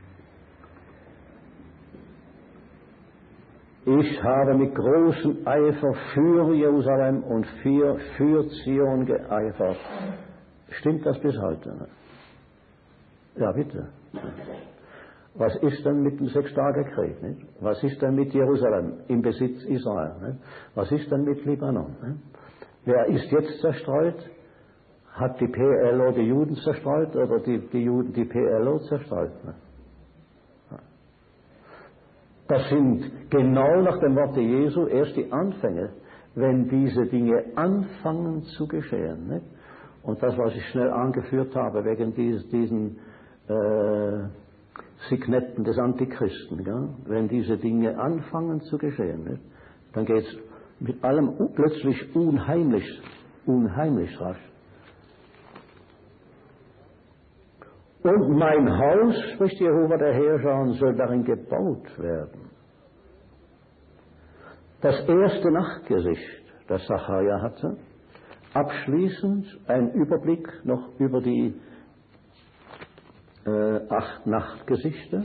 Ich habe mit großem Eifer für Jerusalem und für Zion geeifert. Stimmt das bis heute? Ja, bitte. Was ist denn mit dem Sechstagekrieg? Nicht? Was ist denn mit Jerusalem im Besitz Israel? Nicht? Was ist denn mit Libanon? Nicht? Wer ist jetzt zerstreut? Hat die PLO die Juden zerstreut oder die Juden die PLO zerstreut? Nicht? Das sind genau nach dem Worte Jesu erst die Anfänge, wenn diese Dinge anfangen zu geschehen. Nicht? Und das, was ich schnell angeführt habe, wegen diesen Signetten des Antichristen, ja? Wenn diese Dinge anfangen zu geschehen, nicht? Dann geht es mit allem plötzlich unheimlich rasch. Und mein Haus, spricht Jehova der Herrscher, soll darin gebaut werden. Das erste Nachtgesicht, das Sacharja hatte, abschließend ein Überblick noch über die 8 Nachtgesichter.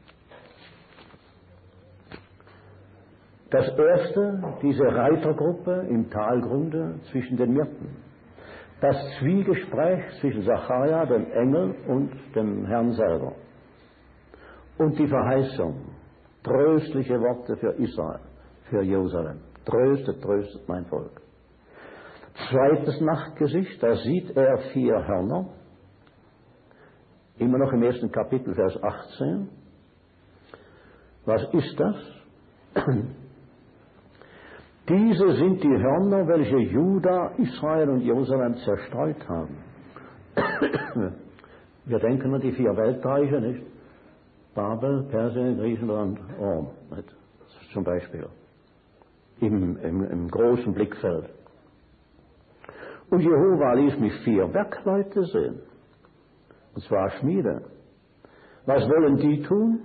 Das erste, diese Reitergruppe im Talgrunde zwischen den Myrten. Das Zwiegespräch zwischen Sacharja, dem Engel, und dem Herrn selber. Und die Verheißung, tröstliche Worte für Israel, für Jerusalem. Tröstet, tröstet mein Volk. Zweites Nachtgesicht, da sieht er 4 Hörner. Immer noch im 1. Kapitel, Vers 18. Was ist das? Diese sind die Hörner, welche Juda, Israel und Jerusalem zerstreut haben. Wir denken an die 4 Weltreiche, nicht? Babel, Persien, Griechenland, Rom, nicht? Zum Beispiel. im großen Blickfeld. Und Jehova ließ mich 4 Werkleute sehen, und zwar Schmiede. Was wollen die tun?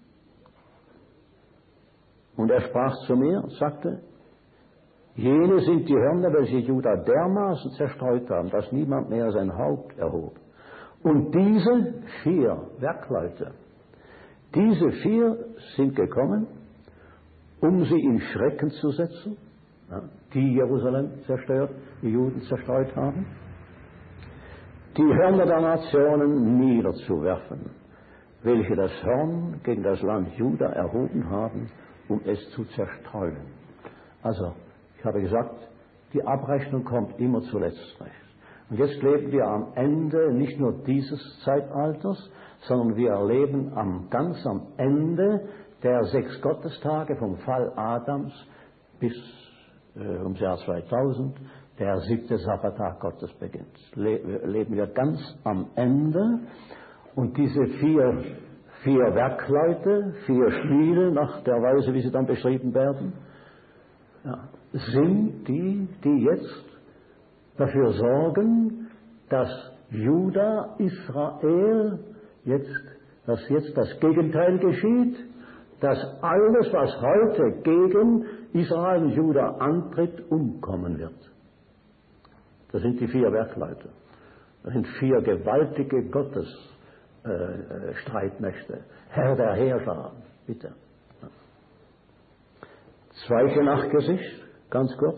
Und er sprach zu mir und sagte, jene sind die Hörner, welche Juda dermaßen zerstreut haben, dass niemand mehr sein Haupt erhob. Und diese 4 Werkleute, diese 4 sind gekommen, um sie in Schrecken zu setzen, die Jerusalem zerstört, die Juden zerstreut haben, die Hörner der Nationen niederzuwerfen, welche das Horn gegen das Land Juda erhoben haben, um es zu zerstreuen. Also, ich habe gesagt, die Abrechnung kommt immer zuletzt recht. Und jetzt leben wir am Ende nicht nur dieses Zeitalters, sondern wir erleben ganz am Ende der 6 Gottestage vom Fall Adams bis ums Jahr 2000, der 7. Sabbattag Gottes beginnt. Leben wir ganz am Ende, und diese 4 Werkleute, 4 Schmiede, nach der Weise, wie sie dann beschrieben werden, sind die, die jetzt dafür sorgen, dass Juda, Israel, dass jetzt das Gegenteil geschieht, dass alles, was heute gegen Israel und Juda antritt, umkommen wird. Das sind die 4 Werkleute. Das sind 4 gewaltige Gottesstreitmächte. Herr der Heerscharen, bitte. Zweite Nachgesicht, ganz kurz.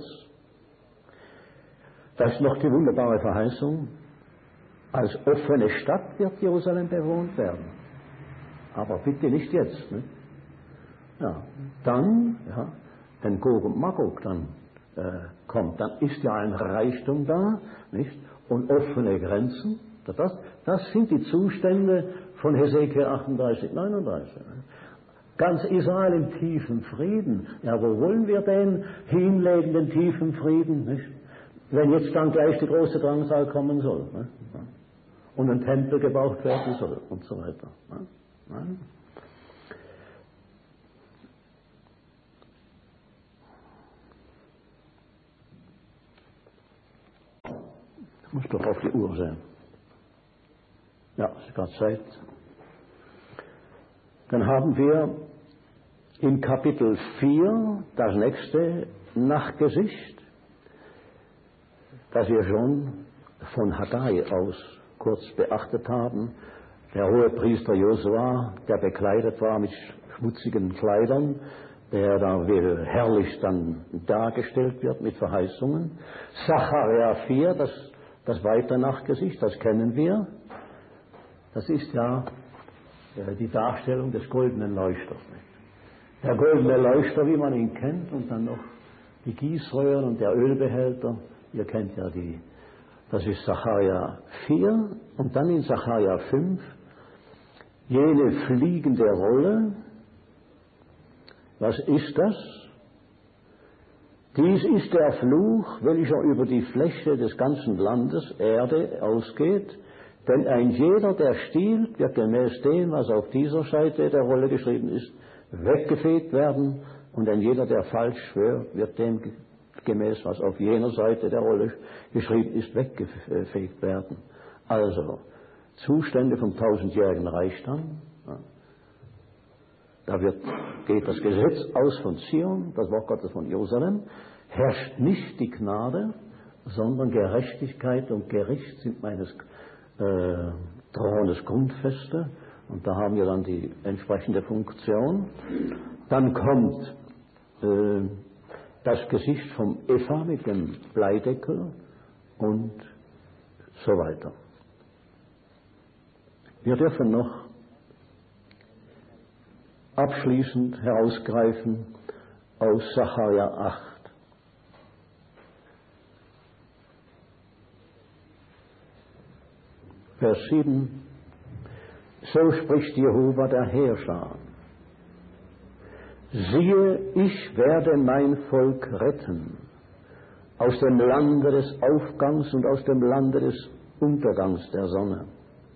Das ist noch die wunderbare Verheißung. Als offene Stadt wird Jerusalem bewohnt werden. Aber bitte nicht jetzt. Ne? Dann, wenn Gog und Magog dann kommt, dann ist ja ein Reichtum da, nicht? Und offene Grenzen. Das sind die Zustände von Hesekiel 38, 39. Ganz Israel im tiefen Frieden. Ja, wo wollen wir denn hinlegen, den tiefen Frieden? Nicht? Wenn jetzt dann gleich die große Drangsal kommen soll. Ne? Und ein Tempel gebaut werden soll und so weiter. Ne? Nein. Ich muss doch auf die Uhr sehen. Ja, es ist gerade Zeit. Dann haben wir in Kapitel 4 das nächste Nachgesicht, das wir schon von Haggai aus kurz beachtet haben. Der Hohepriester Josua, der bekleidet war mit schmutzigen Kleidern, der da herrlich dann dargestellt wird mit Verheißungen. Sacharja 4, das weitere Nachgesicht, das kennen wir. Das ist ja die Darstellung des goldenen Leuchters. Der goldene Leuchter, wie man ihn kennt, und dann noch die Gießröhren und der Ölbehälter. Ihr kennt ja das ist Sacharja 4, und dann in Sacharja 5 jene fliegende Rolle. Was ist das? Dies ist der Fluch, welcher über die Fläche des ganzen Landes Erde ausgeht, denn ein jeder, der stiehlt, wird gemäß dem, was auf dieser Seite der Rolle geschrieben ist, weggefegt werden, und ein jeder, der falsch schwört, wird dem gemäß, was auf jener Seite der Rolle geschrieben ist, weggefegt werden. Also, Zustände vom 1000-jährigen Reich dann. Da geht das Gesetz aus von Zion, das Wort Gottes von Jerusalem, herrscht nicht die Gnade, sondern Gerechtigkeit und Gericht sind meines Thrones Grundfeste, und da haben wir dann die entsprechende Funktion. Dann kommt das Gesicht vom Epha mit dem Bleideckel und so weiter. Wir dürfen noch abschließend herausgreifen aus Sacharja 8. Vers 7. So spricht Jehova der Heerschar. Siehe, ich werde mein Volk retten, aus dem Lande des Aufgangs und aus dem Lande des Untergangs der Sonne.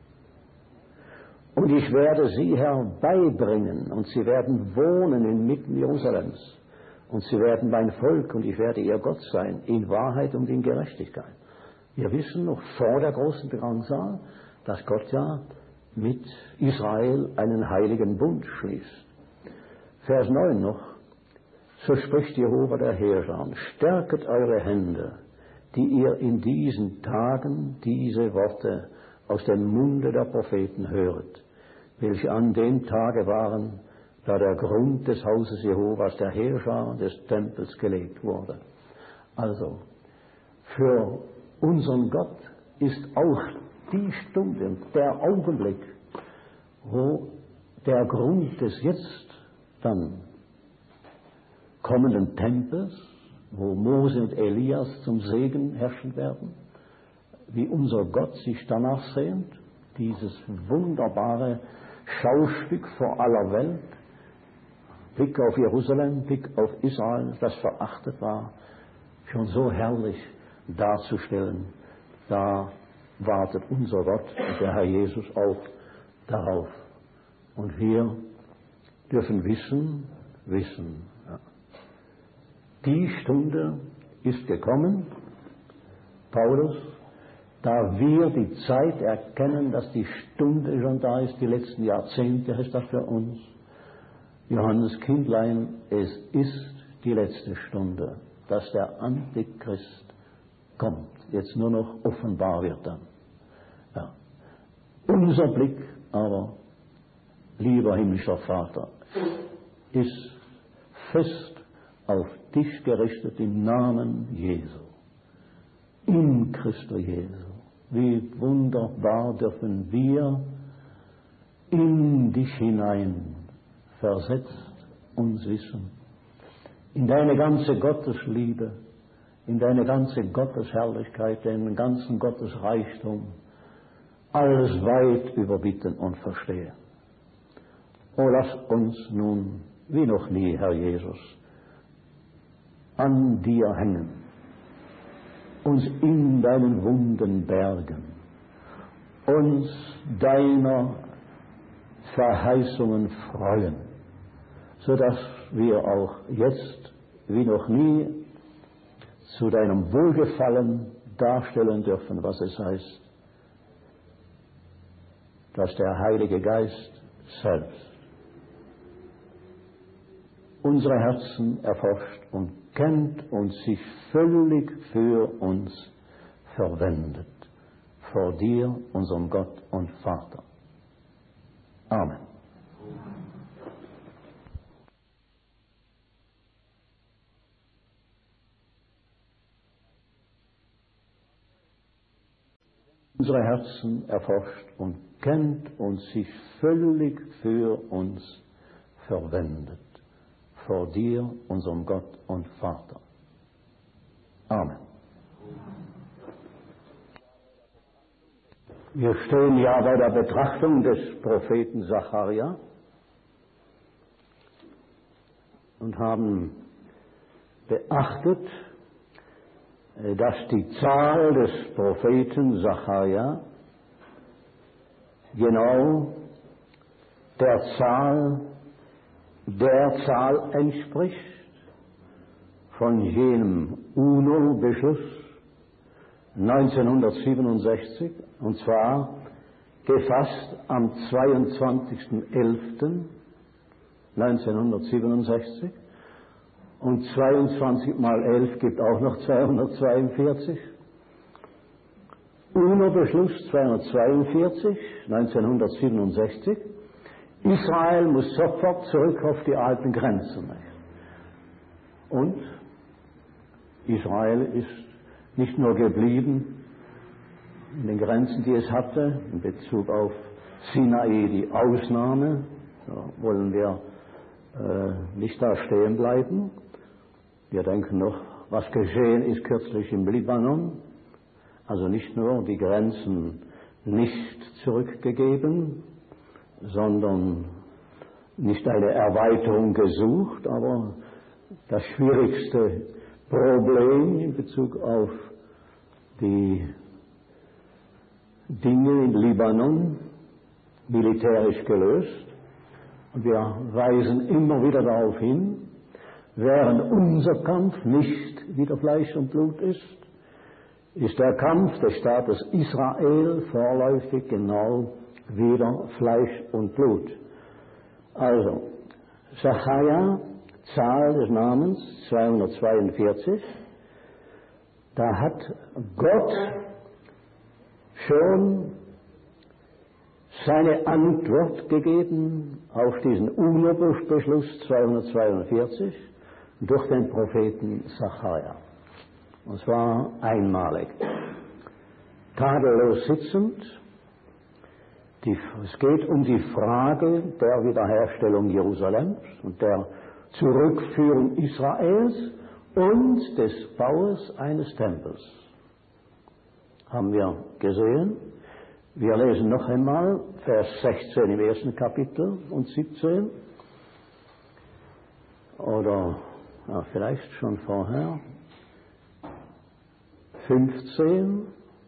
Und ich werde sie herbeibringen, und sie werden wohnen inmitten Jerusalems. Und sie werden mein Volk und ich werde ihr Gott sein, in Wahrheit und in Gerechtigkeit. Wir wissen noch vor der großen Drangsal, dass Gott ja mit Israel einen heiligen Bund schließt. Vers 9 noch: So spricht Jehova der Heerscharen: Stärket eure Hände, die ihr in diesen Tagen diese Worte aus dem Munde der Propheten höret, welche an dem Tage waren, da der Grund des Hauses Jehovas, der Heerscharen, des Tempels gelegt wurde. Also, für unseren Gott ist auch die Stunde, der Augenblick, wo der Grund des jetzt dann kommenden Tempels, wo Mose und Elias zum Segen herrschen werden, wie unser Gott sich danach sehnt, dieses wunderbare Schauspiel vor aller Welt, Blick auf Jerusalem, Blick auf Israel, das verachtet war, schon so herrlich darzustellen. Da wartet unser Gott, der Herr Jesus, auch darauf. Und wir dürfen wissen, ja, die Stunde ist gekommen, Paulus, da wir die Zeit erkennen, dass die Stunde schon da ist, die letzten Jahrzehnte ist das für uns. Johannes Kindlein, es ist die letzte Stunde, dass der Antichrist kommt, jetzt nur noch offenbar wird dann. Ja. Unser Blick aber, lieber himmlischer Vater, ist fest auf dich gerichtet im Namen Jesu, in Christo Jesu. Wie wunderbar dürfen wir in dich hinein versetzt uns wissen, in deine ganze Gottesliebe, in deine ganze Gottesherrlichkeit, den ganzen Gottesreichtum, alles weit überbitten und verstehen. Oh, lass uns nun, wie noch nie, Herr Jesus, an dir hängen, uns in deinen Wunden bergen, uns deiner Verheißungen freuen, sodass wir auch jetzt, wie noch nie, zu deinem Wohlgefallen darstellen dürfen, was es heißt, dass der Heilige Geist selbst unsere Herzen erforscht und kennt und sich völlig für uns verwendet, vor dir, unserem Gott und Vater. Amen. Unsere Herzen erforscht und kennt und sich völlig für uns verwendet, vor dir, unserem Gott und Vater. Amen. Wir stehen ja bei der Betrachtung des Propheten Sacharja und haben beachtet, dass die Zahl des Propheten Sacharja genau der Zahl entspricht von jenem UNO-Beschluss 1967, und zwar gefasst am 22.11.1967, und 22 mal 11 gibt auch noch 242. UNO-Beschluss 242, 1967. Israel muss sofort zurück auf die alten Grenzen. Und Israel ist nicht nur geblieben in den Grenzen, die es hatte, in Bezug auf Sinai die Ausnahme, da wollen wir nicht da stehen bleiben. Wir denken noch, was geschehen ist kürzlich im Libanon, also nicht nur die Grenzen nicht zurückgegeben, sondern nicht eine Erweiterung gesucht, aber das schwierigste Problem in Bezug auf die Dinge in Libanon militärisch gelöst. Und wir weisen immer wieder darauf hin, während unser Kampf nicht wieder Fleisch und Blut ist der Kampf des Staates Israel vorläufig genau wieder Fleisch und Blut. Also, Sacharja, Zahl des Namens 242, da hat Gott schon seine Antwort gegeben auf diesen UNO-Beschluss 242 durch den Propheten Sacharja. Und zwar einmalig. Tadellos sitzend. Es geht um die Frage der Wiederherstellung Jerusalems und der Zurückführung Israels und des Baues eines Tempels. Haben wir gesehen. Wir lesen noch einmal Vers 16 im ersten Kapitel und 17. Oder vielleicht schon vorher. 15.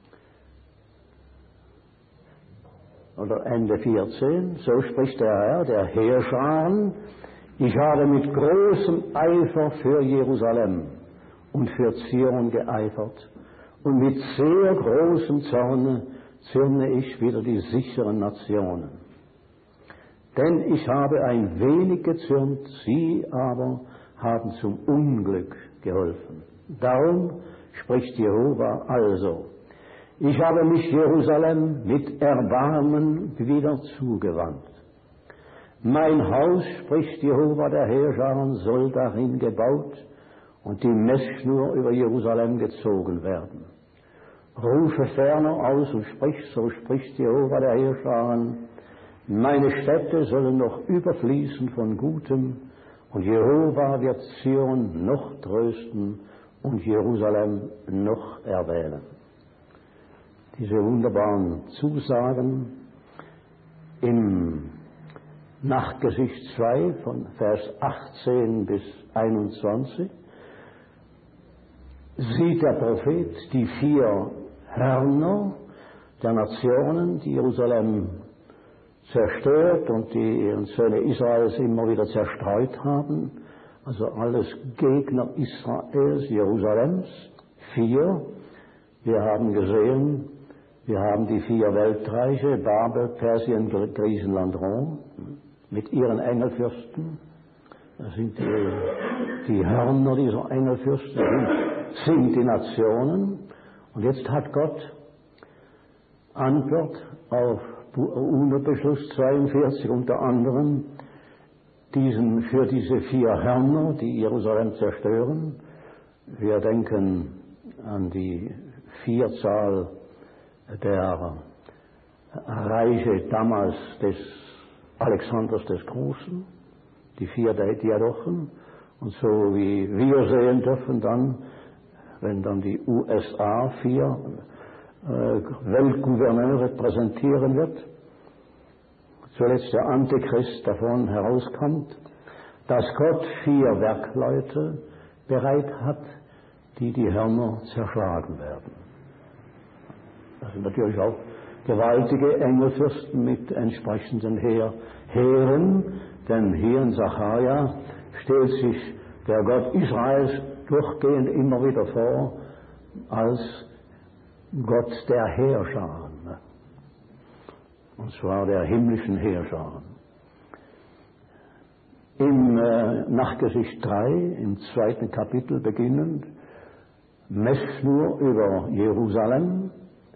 Oder Ende 14. So spricht der Herr, der Heerscharen: Ich habe mit großem Eifer für Jerusalem und für Zion geeifert, und mit sehr großem Zorne zürne ich wieder die sicheren Nationen. Denn ich habe ein wenig gezürnt, sie aber haben zum Unglück geholfen. Darum spricht Jehova also: Ich habe mich Jerusalem mit Erbarmen wieder zugewandt. Mein Haus, spricht Jehova der Heerscharen, soll darin gebaut und die Messschnur über Jerusalem gezogen werden. Rufe ferner aus und sprich, so spricht Jehova der Heerscharen: Meine Städte sollen noch überfließen von Gutem, und Jehova wird Zion noch trösten und Jerusalem noch erwählen. Diese wunderbaren Zusagen im Nachgesicht 2 von Vers 18 bis 21 sieht der Prophet die 4 Hörner der Nationen, die Jerusalem zerstört und die ihren Söhne Israels immer wieder zerstreut haben. Also alles Gegner Israels, Jerusalems. 4. Wir haben gesehen, wir haben die 4 Weltreiche, Babel, Persien, Griechenland, Rom, mit ihren Engelfürsten. Das sind die Hörner dieser Engelfürsten, sind die Nationen. Und jetzt hat Gott Antwort auf UNO-Beschluss 42 unter anderem für diese 4 Hörner, die Jerusalem zerstören. Wir denken an die Vierzahl der Reiche damals des Alexanders des Großen, die 4 Diadochen. Und so wie wir sehen dürfen dann, wenn dann die USA 4 Weltgouverneure präsentieren wird, zuletzt der Antichrist davon herauskommt, dass Gott 4 Werkleute bereit hat, die Hörner zerschlagen werden. Das sind natürlich auch gewaltige Engelfürsten mit entsprechenden Heeren, denn hier in Sacharja stellt sich der Gott Israels durchgehend immer wieder vor als Gott der Heerscharen, und zwar der himmlischen Heerscharen. Im Nachgesicht 3, im 2. Kapitel beginnend, Messschnur über Jerusalem,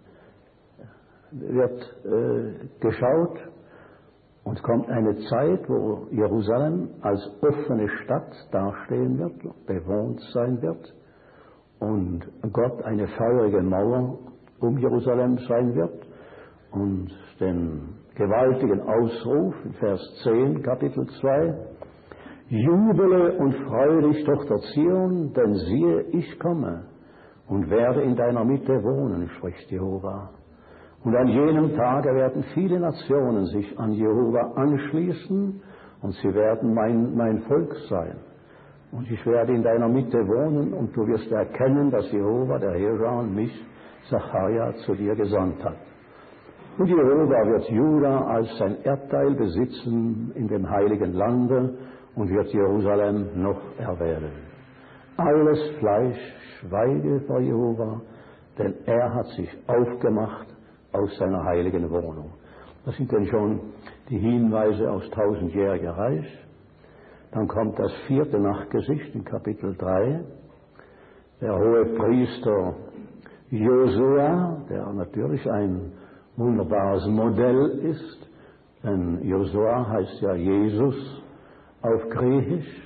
wird geschaut, und kommt eine Zeit, wo Jerusalem als offene Stadt dastehen wird, bewohnt sein wird, und Gott eine feurige Mauer um Jerusalem sein wird, und den gewaltigen Ausruf in Vers 10, Kapitel 2: Jubele und freue dich, Tochter Zion, denn siehe, ich komme und werde in deiner Mitte wohnen, spricht Jehova. Und an jenem Tage werden viele Nationen sich an Jehova anschließen, und sie werden mein Volk sein. Und ich werde in deiner Mitte wohnen, und du wirst erkennen, dass Jehova, der Heerscharen, mich, Sacharja, zu dir gesandt hat. Und Jehova wird Juda als sein Erbteil besitzen in dem heiligen Lande und wird Jerusalem noch erwählen. Alles Fleisch schweige vor Jehova, denn er hat sich aufgemacht aus seiner heiligen Wohnung. Das sind denn schon die Hinweise aufs tausendjährige Reich. Dann kommt das 4. Nachgesicht in Kapitel 3. Der hohe Priester Josua, der natürlich ein wunderbares Modell ist, denn Josua heißt ja Jesus auf Griechisch.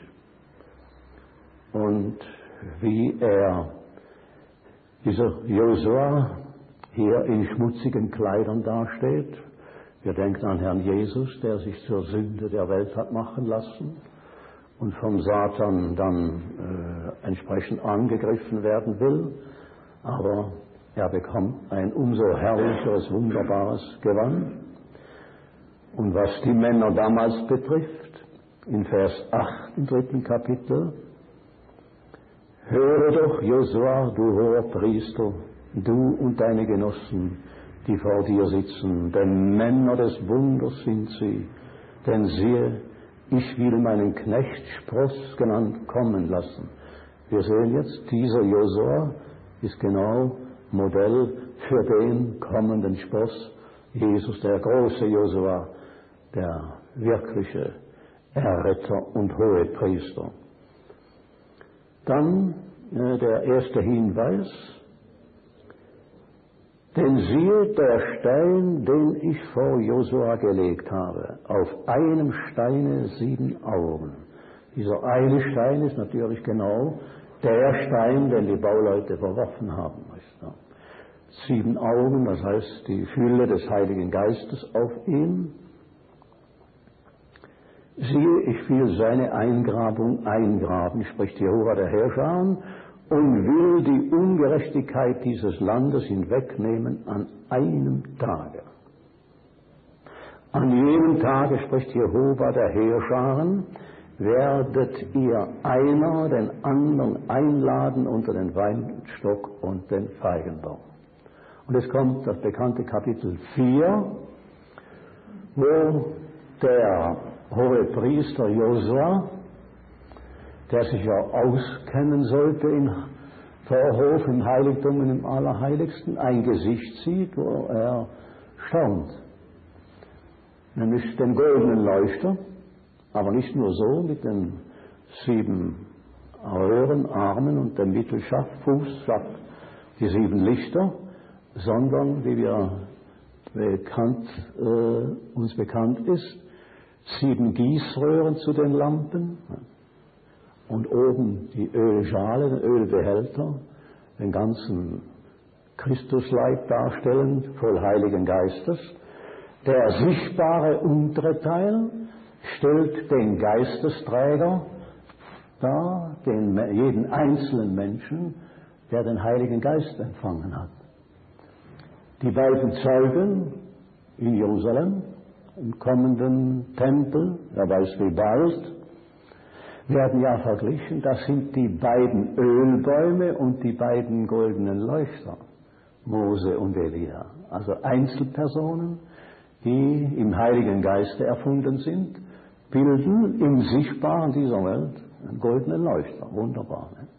Und wie dieser Josua hier in schmutzigen Kleidern dasteht, wir denken an Herrn Jesus, der sich zur Sünde der Welt hat machen lassen und vom Satan dann entsprechend angegriffen werden will, aber er bekommt ein umso herrlicheres, wunderbares Gewand. Und was die Männer damals betrifft, in Vers 8 im 3. Kapitel, höre doch, Josua, du hoher Priester, du und deine Genossen, die vor dir sitzen, denn Männer des Wunders sind sie, denn siehe, ich will meinen Knecht Spross genannt kommen lassen. Wir sehen jetzt, dieser Josua ist genau Modell für den kommenden Spross, Jesus, der große Josua, der wirkliche Erretter und hohe Priester. Dann der erste Hinweis, denn siehe, der Stein, den ich vor Josua gelegt habe, auf einem Steine 7 Augen. Dieser eine Stein ist natürlich genau der Stein, den die Bauleute verworfen haben. 7 Augen, das heißt die Fülle des Heiligen Geistes auf ihm. Siehe, ich will seine Eingrabung eingraben, spricht Jehova der Herrscher, und will die Ungerechtigkeit dieses Landes hinwegnehmen an einem Tage. An jenem Tage, spricht Jehova der Heerscharen, werdet ihr einer den anderen einladen unter den Weinstock und den Feigenbaum. Und es kommt das bekannte Kapitel 4, wo der hohe Priester Josua, der sich ja auskennen sollte im Vorhof, im Heiligtum und im Allerheiligsten, ein Gesicht sieht, wo er staunt. Nämlich den goldenen Leuchter, aber nicht nur so, mit den 7 Röhren, Armen und dem Mittelschaft, Fußschaft, die 7 Lichter, sondern, wie uns bekannt ist, 7 Gießröhren zu den Lampen und oben die Ölschale, den Ölbehälter, den ganzen Christusleib darstellend, voll Heiligen Geistes. Der sichtbare untere Teil stellt den Geistesträger dar, jeden einzelnen Menschen, der den Heiligen Geist empfangen hat. Die beiden Zeugen in Jerusalem, im kommenden Tempel, wer weiß wie bald, werden ja verglichen, das sind die beiden Ölbäume und die beiden goldenen Leuchter, Mose und Elia. Also Einzelpersonen, die im Heiligen Geiste erfunden sind, bilden im Sichtbaren dieser Welt einen goldenen Leuchter. Wunderbar. Ne?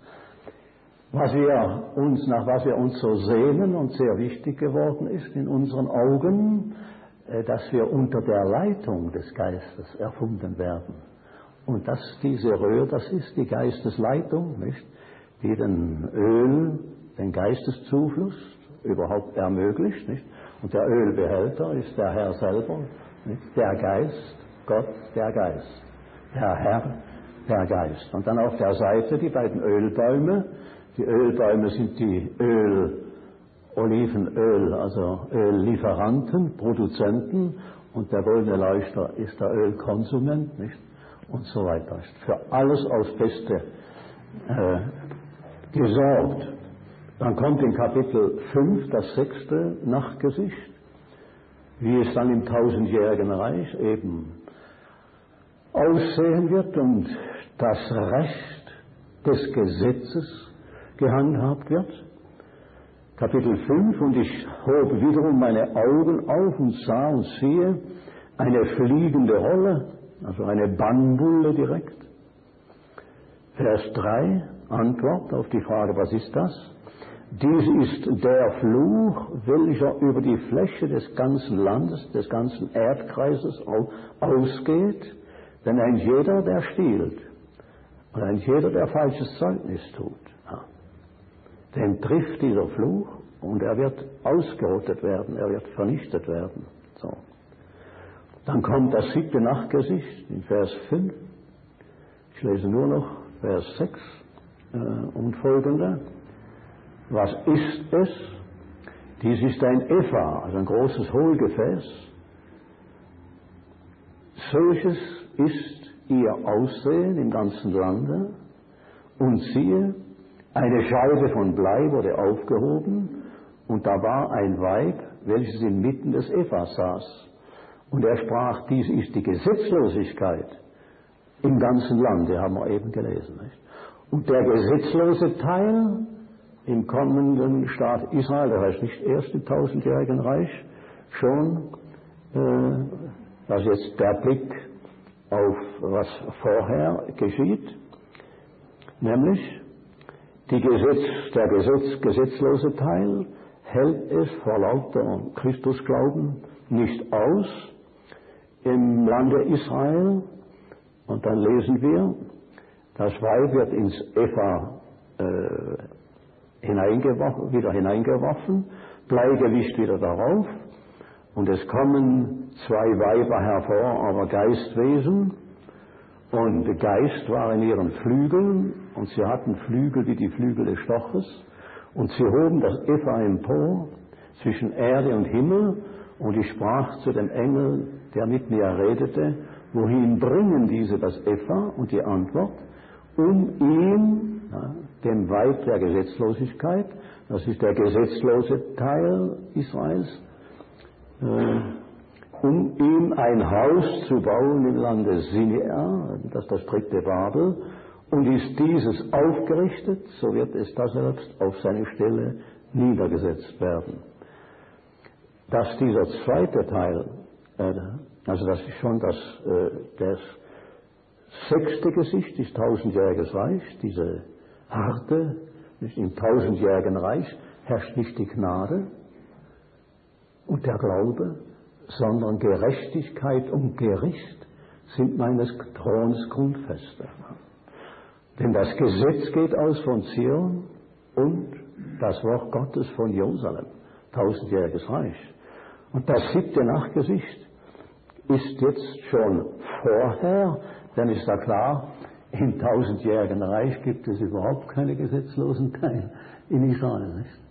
Nach was wir uns so sehnen und sehr wichtig geworden ist in unseren Augen, dass wir unter der Leitung des Geistes erfunden werden. Und diese Röhre, das ist die Geistesleitung, nicht? Die den Geisteszufluss überhaupt ermöglicht. Nicht? Und der Ölbehälter ist der Herr selber, nicht? Der Geist, Gott, der Geist, der Herr, der Geist. Und dann auf der Seite die beiden Ölbäume. Die Ölbäume sind die Olivenöl, also Öllieferanten, Produzenten, und der goldene Leuchter ist der Ölkonsument, nicht? Und so weiter. Ist für alles aufs Beste gesorgt. Dann kommt in Kapitel 5 das 6. Nachgesicht, wie es dann im tausendjährigen Reich eben aussehen wird und das Recht des Gesetzes gehandhabt wird. Kapitel 5, und ich hob wiederum meine Augen auf und sah und siehe eine fliegende Rolle, also eine Bannbulle direkt. Vers 3, Antwort auf die Frage, was ist das? Dies ist der Fluch, welcher über die Fläche des ganzen Landes, des ganzen Erdkreises ausgeht, denn ein jeder, der stiehlt, und ein jeder, der falsches Zeugnis tut, ja, den trifft dieser Fluch und er wird ausgerottet werden, er wird vernichtet werden. So. Dann kommt das 7. Nachtgesicht in Vers 5. Ich lese nur noch Vers 6 und folgende. Was ist es? Dies ist ein Epha, also ein großes Hohlgefäß. Solches ist ihr Aussehen im ganzen Lande. Und siehe, eine Scheibe von Blei wurde aufgehoben, und da war ein Weib, welches inmitten des Ephas saß. Und er sprach, dies ist die Gesetzlosigkeit im ganzen Lande, haben wir eben gelesen. Nicht? Und der gesetzlose Teil im kommenden Staat Israel, das heißt nicht erst im 1000-jährigen Reich, schon, das ist jetzt der Blick auf was vorher geschieht, nämlich der gesetzlose Teil hält es vor lauter Christusglauben nicht aus im Lande Israel. Und dann lesen wir, das Weib wird ins Epha wieder hineingeworfen, Bleigewicht wieder darauf, und es kommen 2 Weiber hervor, aber Geistwesen, und der Geist war in ihren Flügeln, und sie hatten Flügel wie die Flügel des Storches, und sie hoben das Epha empor zwischen Erde und Himmel, und ich sprach zu dem Engel, der mit mir redete, wohin bringen diese das Epha? Und die Antwort, um ihm, dem Weib der Gesetzlosigkeit, das ist der gesetzlose Teil Israels, um ihm ein Haus zu bauen im Lande Sinear, das ist das 3. Babel, und ist dieses aufgerichtet, so wird es daselbst auf seine Stelle niedergesetzt werden. Dass dieser 2. Teil, also das ist schon das 6. Gesicht, das 1000-jähriges Reich, diese harte, nicht im 1000-jährigen Reich herrscht nicht die Gnade und der Glaube, sondern Gerechtigkeit und Gericht sind meines Throns Grundfeste. Denn das Gesetz geht aus von Zion und das Wort Gottes von Jerusalem, 1000-jähriges Reich. Und das 7. Nachtgesicht ist jetzt schon vorher, denn ist da klar, im 1000-jährigen Reich gibt es überhaupt keine gesetzlosen Teile in Israel. Nicht?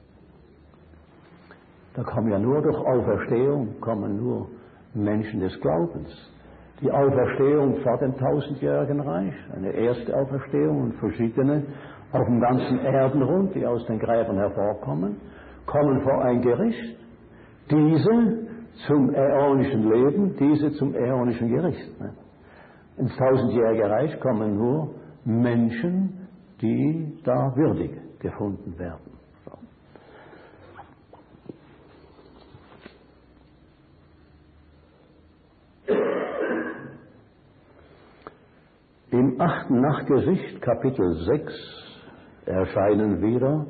Da kommen ja nur durch Auferstehung, kommen nur Menschen des Glaubens. Die Auferstehung vor dem 1000-jährigen Reich, eine erste Auferstehung und verschiedene auf dem ganzen Erdenrund, die aus den Gräbern hervorkommen, kommen vor ein Gericht. Diese zum äonischen Leben, diese zum äonischen Gericht. Ne? Ins 1000-jährige Reich kommen nur Menschen, die da würdig gefunden werden. So. Im 8. Nachtgesicht, Kapitel 6, erscheinen wieder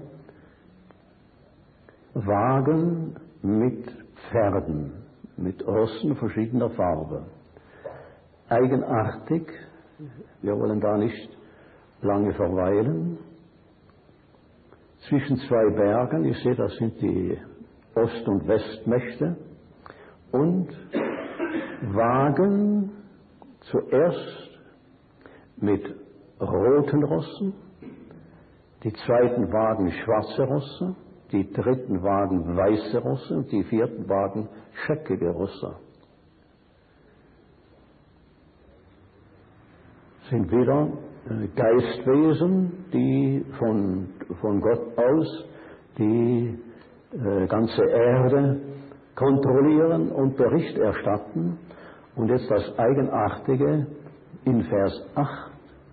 Wagen mit Pferden, mit Rossen verschiedener Farbe. Eigenartig, wir wollen da nicht lange verweilen. Zwischen 2 Bergen, ich sehe, das sind die Ost- und Westmächte, und Wagen zuerst mit roten Rossen, die 2. Wagen schwarze Rosse, die 3. Wagen weiße Rosse und die 4. Wagen scheckige Rosse. Sind wieder Geistwesen, die von Gott aus die ganze Erde kontrollieren und Bericht erstatten. Und jetzt das Eigenartige in Vers 8.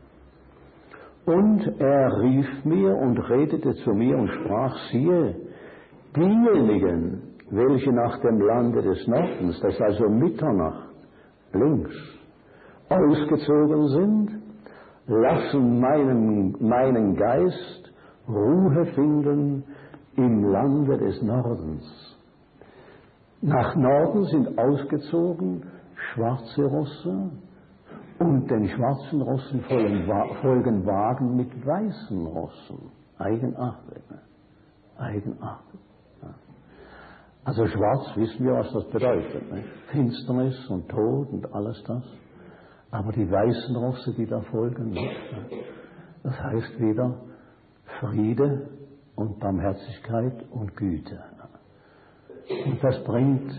Und er rief mir und redete zu mir und sprach, siehe, diejenigen, welche nach dem Lande des Nordens, das ist also Mitternacht, links, ausgezogen sind, lassen meinen Geist Ruhe finden im Lande des Nordens. Nach Norden sind ausgezogen schwarze Rosse, und den schwarzen Rossen folgen Wagen mit weißen Rossen. Eigenartig. Eigenartig. Ja. Also schwarz wissen wir, was das bedeutet. Ne? Finsternis und Tod und alles das. Aber die weißen Rosse, die da folgen, das heißt wieder Friede und Barmherzigkeit und Güte. Und das bringt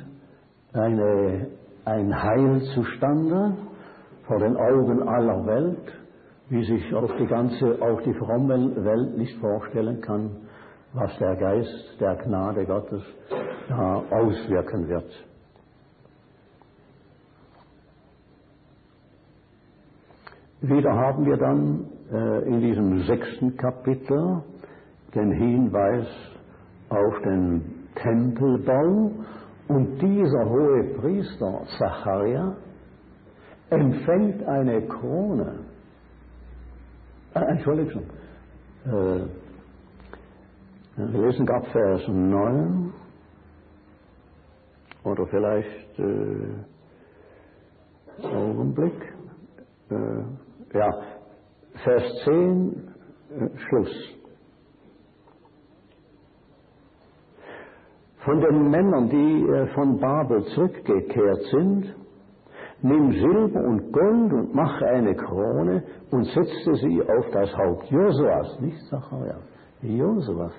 ein Heil zustande vor den Augen aller Welt, wie sich auch die fromme Welt nicht vorstellen kann, was der Geist der Gnade Gottes da auswirken wird. Wieder haben wir dann in diesem 6. Kapitel den Hinweis auf den Tempelbau, und dieser hohe Priester Zacharia empfängt eine Krone. Entschuldigung. Wir lesen gerade Vers 9 oder vielleicht Augenblick. Ja, Vers 10, Schluss. Von den Männern, die von Babel zurückgekehrt sind, nimm Silber und Gold und mache eine Krone und setzte sie auf das Haupt Josuas, nicht Zacharias, Josuas.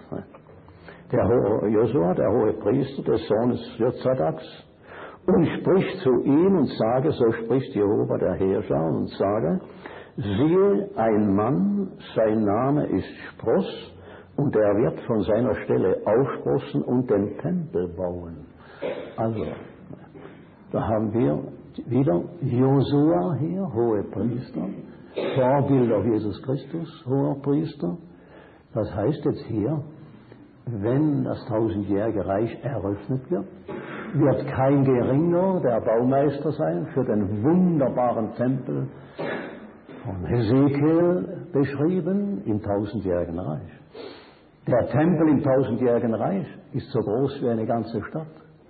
Josua, der hohe Priester des Sohnes Jozadaks, und spricht zu ihm und sage, so spricht Jehova der Herrscher, und sage, siehe, ein Mann, sein Name ist Spross, und er wird von seiner Stelle aufsprossen und den Tempel bauen. Also, da haben wir wieder Josua hier, hohe Priester, Vorbild auf Jesus Christus, hoher Priester. Das heißt jetzt hier, wenn das 1000-jährige Reich eröffnet wird, wird kein Geringer der Baumeister sein für den wunderbaren Tempel von Hesekiel beschrieben im 1000-jährigen Reich. Der Tempel im 1000-jährigen Reich ist so groß wie eine ganze Stadt,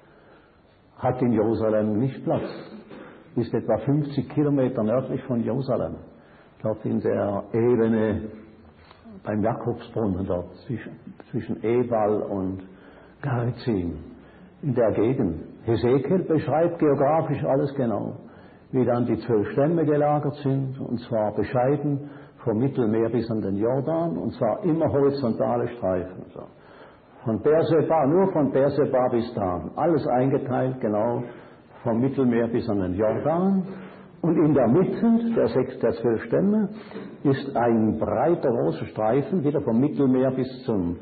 hat in Jerusalem nicht Platz, ist etwa 50 Kilometer nördlich von Jerusalem, dort in der Ebene beim Jakobsbrunnen, dort zwischen Ebal und Garizim, in der Gegend. Hesekiel beschreibt geografisch alles genau, wie dann die 12 Stämme gelagert sind, und zwar bescheiden vom Mittelmeer bis an den Jordan, und zwar immer horizontale Streifen. So. Nur von Beerseba bis Dan, alles eingeteilt genau vom Mittelmeer bis an den Jordan. Und in der Mitte der 12 Stämme ist ein breiter, großer Streifen, wieder vom Mittelmeer bis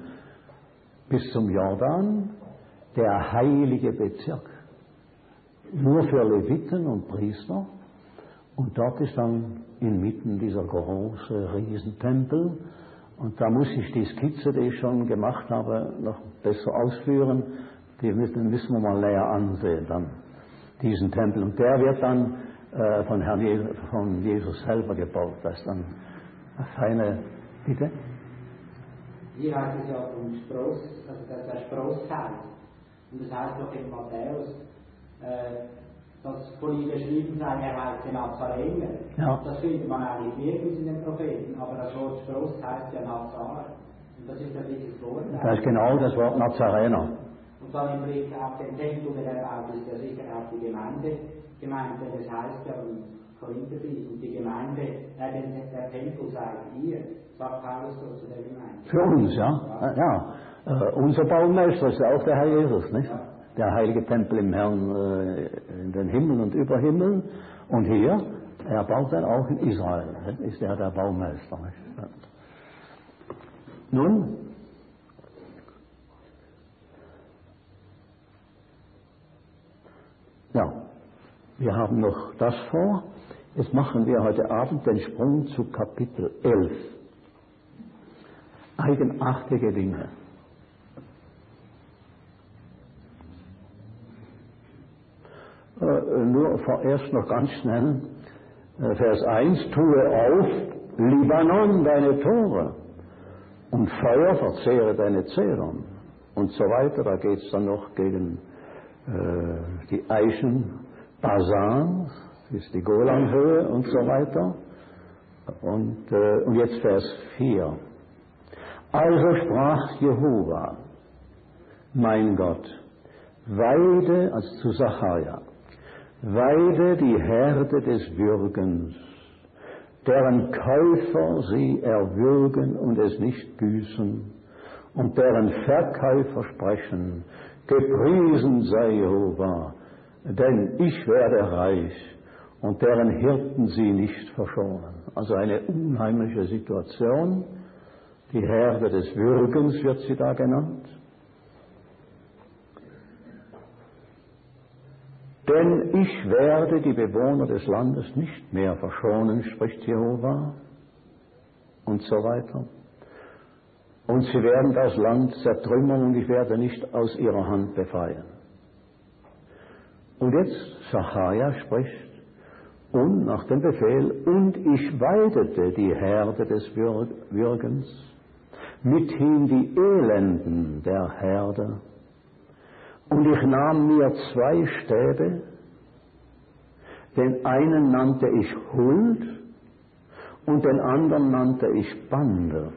zum Jordan, der heilige Bezirk. Nur für Leviten und Priester. Und dort ist dann inmitten dieser große Riesentempel. Und da muss ich die Skizze, die ich schon gemacht habe, noch besser ausführen. Die müssen wir mal näher ansehen, dann diesen Tempel. Und der wird dann von Jesus selber gebaut. Das ist dann eine feine, bitte?
Hier heißt es ja um Spross, also der Sprossheit. Und das heißt doch in Matthäus, dass von ihm beschrieben sei, er heißt Nazarener. Ja. Das findet man eigentlich nirgends in den Propheten, aber das Wort Spross heißt ja Nazar. Und das ist ja dieses Wort.
Das ist genau das Wort Nazarener.
Und dann im Blick auf den Tempel, der baut, ist ja sicher auch die Gemeinde gemeint, denn es heißt ja im Korintherbrief, und die Gemeinde, der Tempel seid ihr, sagt Paulus so zu der Gemeinde.
Für uns, ja. Unser Baumeister ist ja auch der Herr Jesus, nicht? Ja. Der heilige Tempel im Herrn, in den Himmel und über Himmel. Und hier, er baut dann auch in Israel, ist er der Baumeister. Nicht? Ja. Nun, ja, wir haben noch das vor. Jetzt machen wir heute Abend den Sprung zu Kapitel 11. Eigenartige Dinge. Nur vorerst noch ganz schnell. Vers 1, tue auf, Libanon, deine Tore, und Feuer verzehre deine Zedern. Und so weiter, da geht es dann noch gegen die Eichen Basan, das ist die Golanhöhe und so weiter. Und jetzt Vers 4. Also sprach Jehova, mein Gott, weide, also zu Sacharja, weide die Herde des Würgens, deren Käufer sie erwürgen und es nicht büßen, und deren Verkäufer sprechen, gepriesen sei Jehova, denn ich werde reich, und deren Hirten sie nicht verschonen. Also eine unheimliche Situation. Die Herde des Würgens wird sie da genannt. Denn ich werde die Bewohner des Landes nicht mehr verschonen, spricht Jehova, und so weiter. Und sie werden das Land zertrümmern, und ich werde nicht aus ihrer Hand befreien. Und jetzt Sacharja spricht, und nach dem Befehl, und ich weidete die Herde des Würgens, mithin die Elenden der Herde, und ich nahm mir 2 Stäbe, den einen nannte ich Huld, und den anderen nannte ich Bande,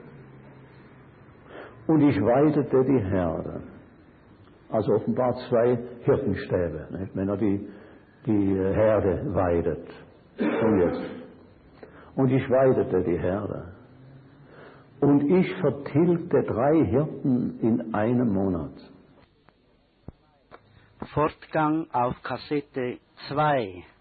und ich weidete die Herde. Also offenbar 2 Hirtenstäbe, nicht? Wenn er die Herde weidet. Und jetzt. Und ich weidete die Herde. Und ich vertilgte 3 Hirten in einem Monat.
Fortgang auf Kassette 2.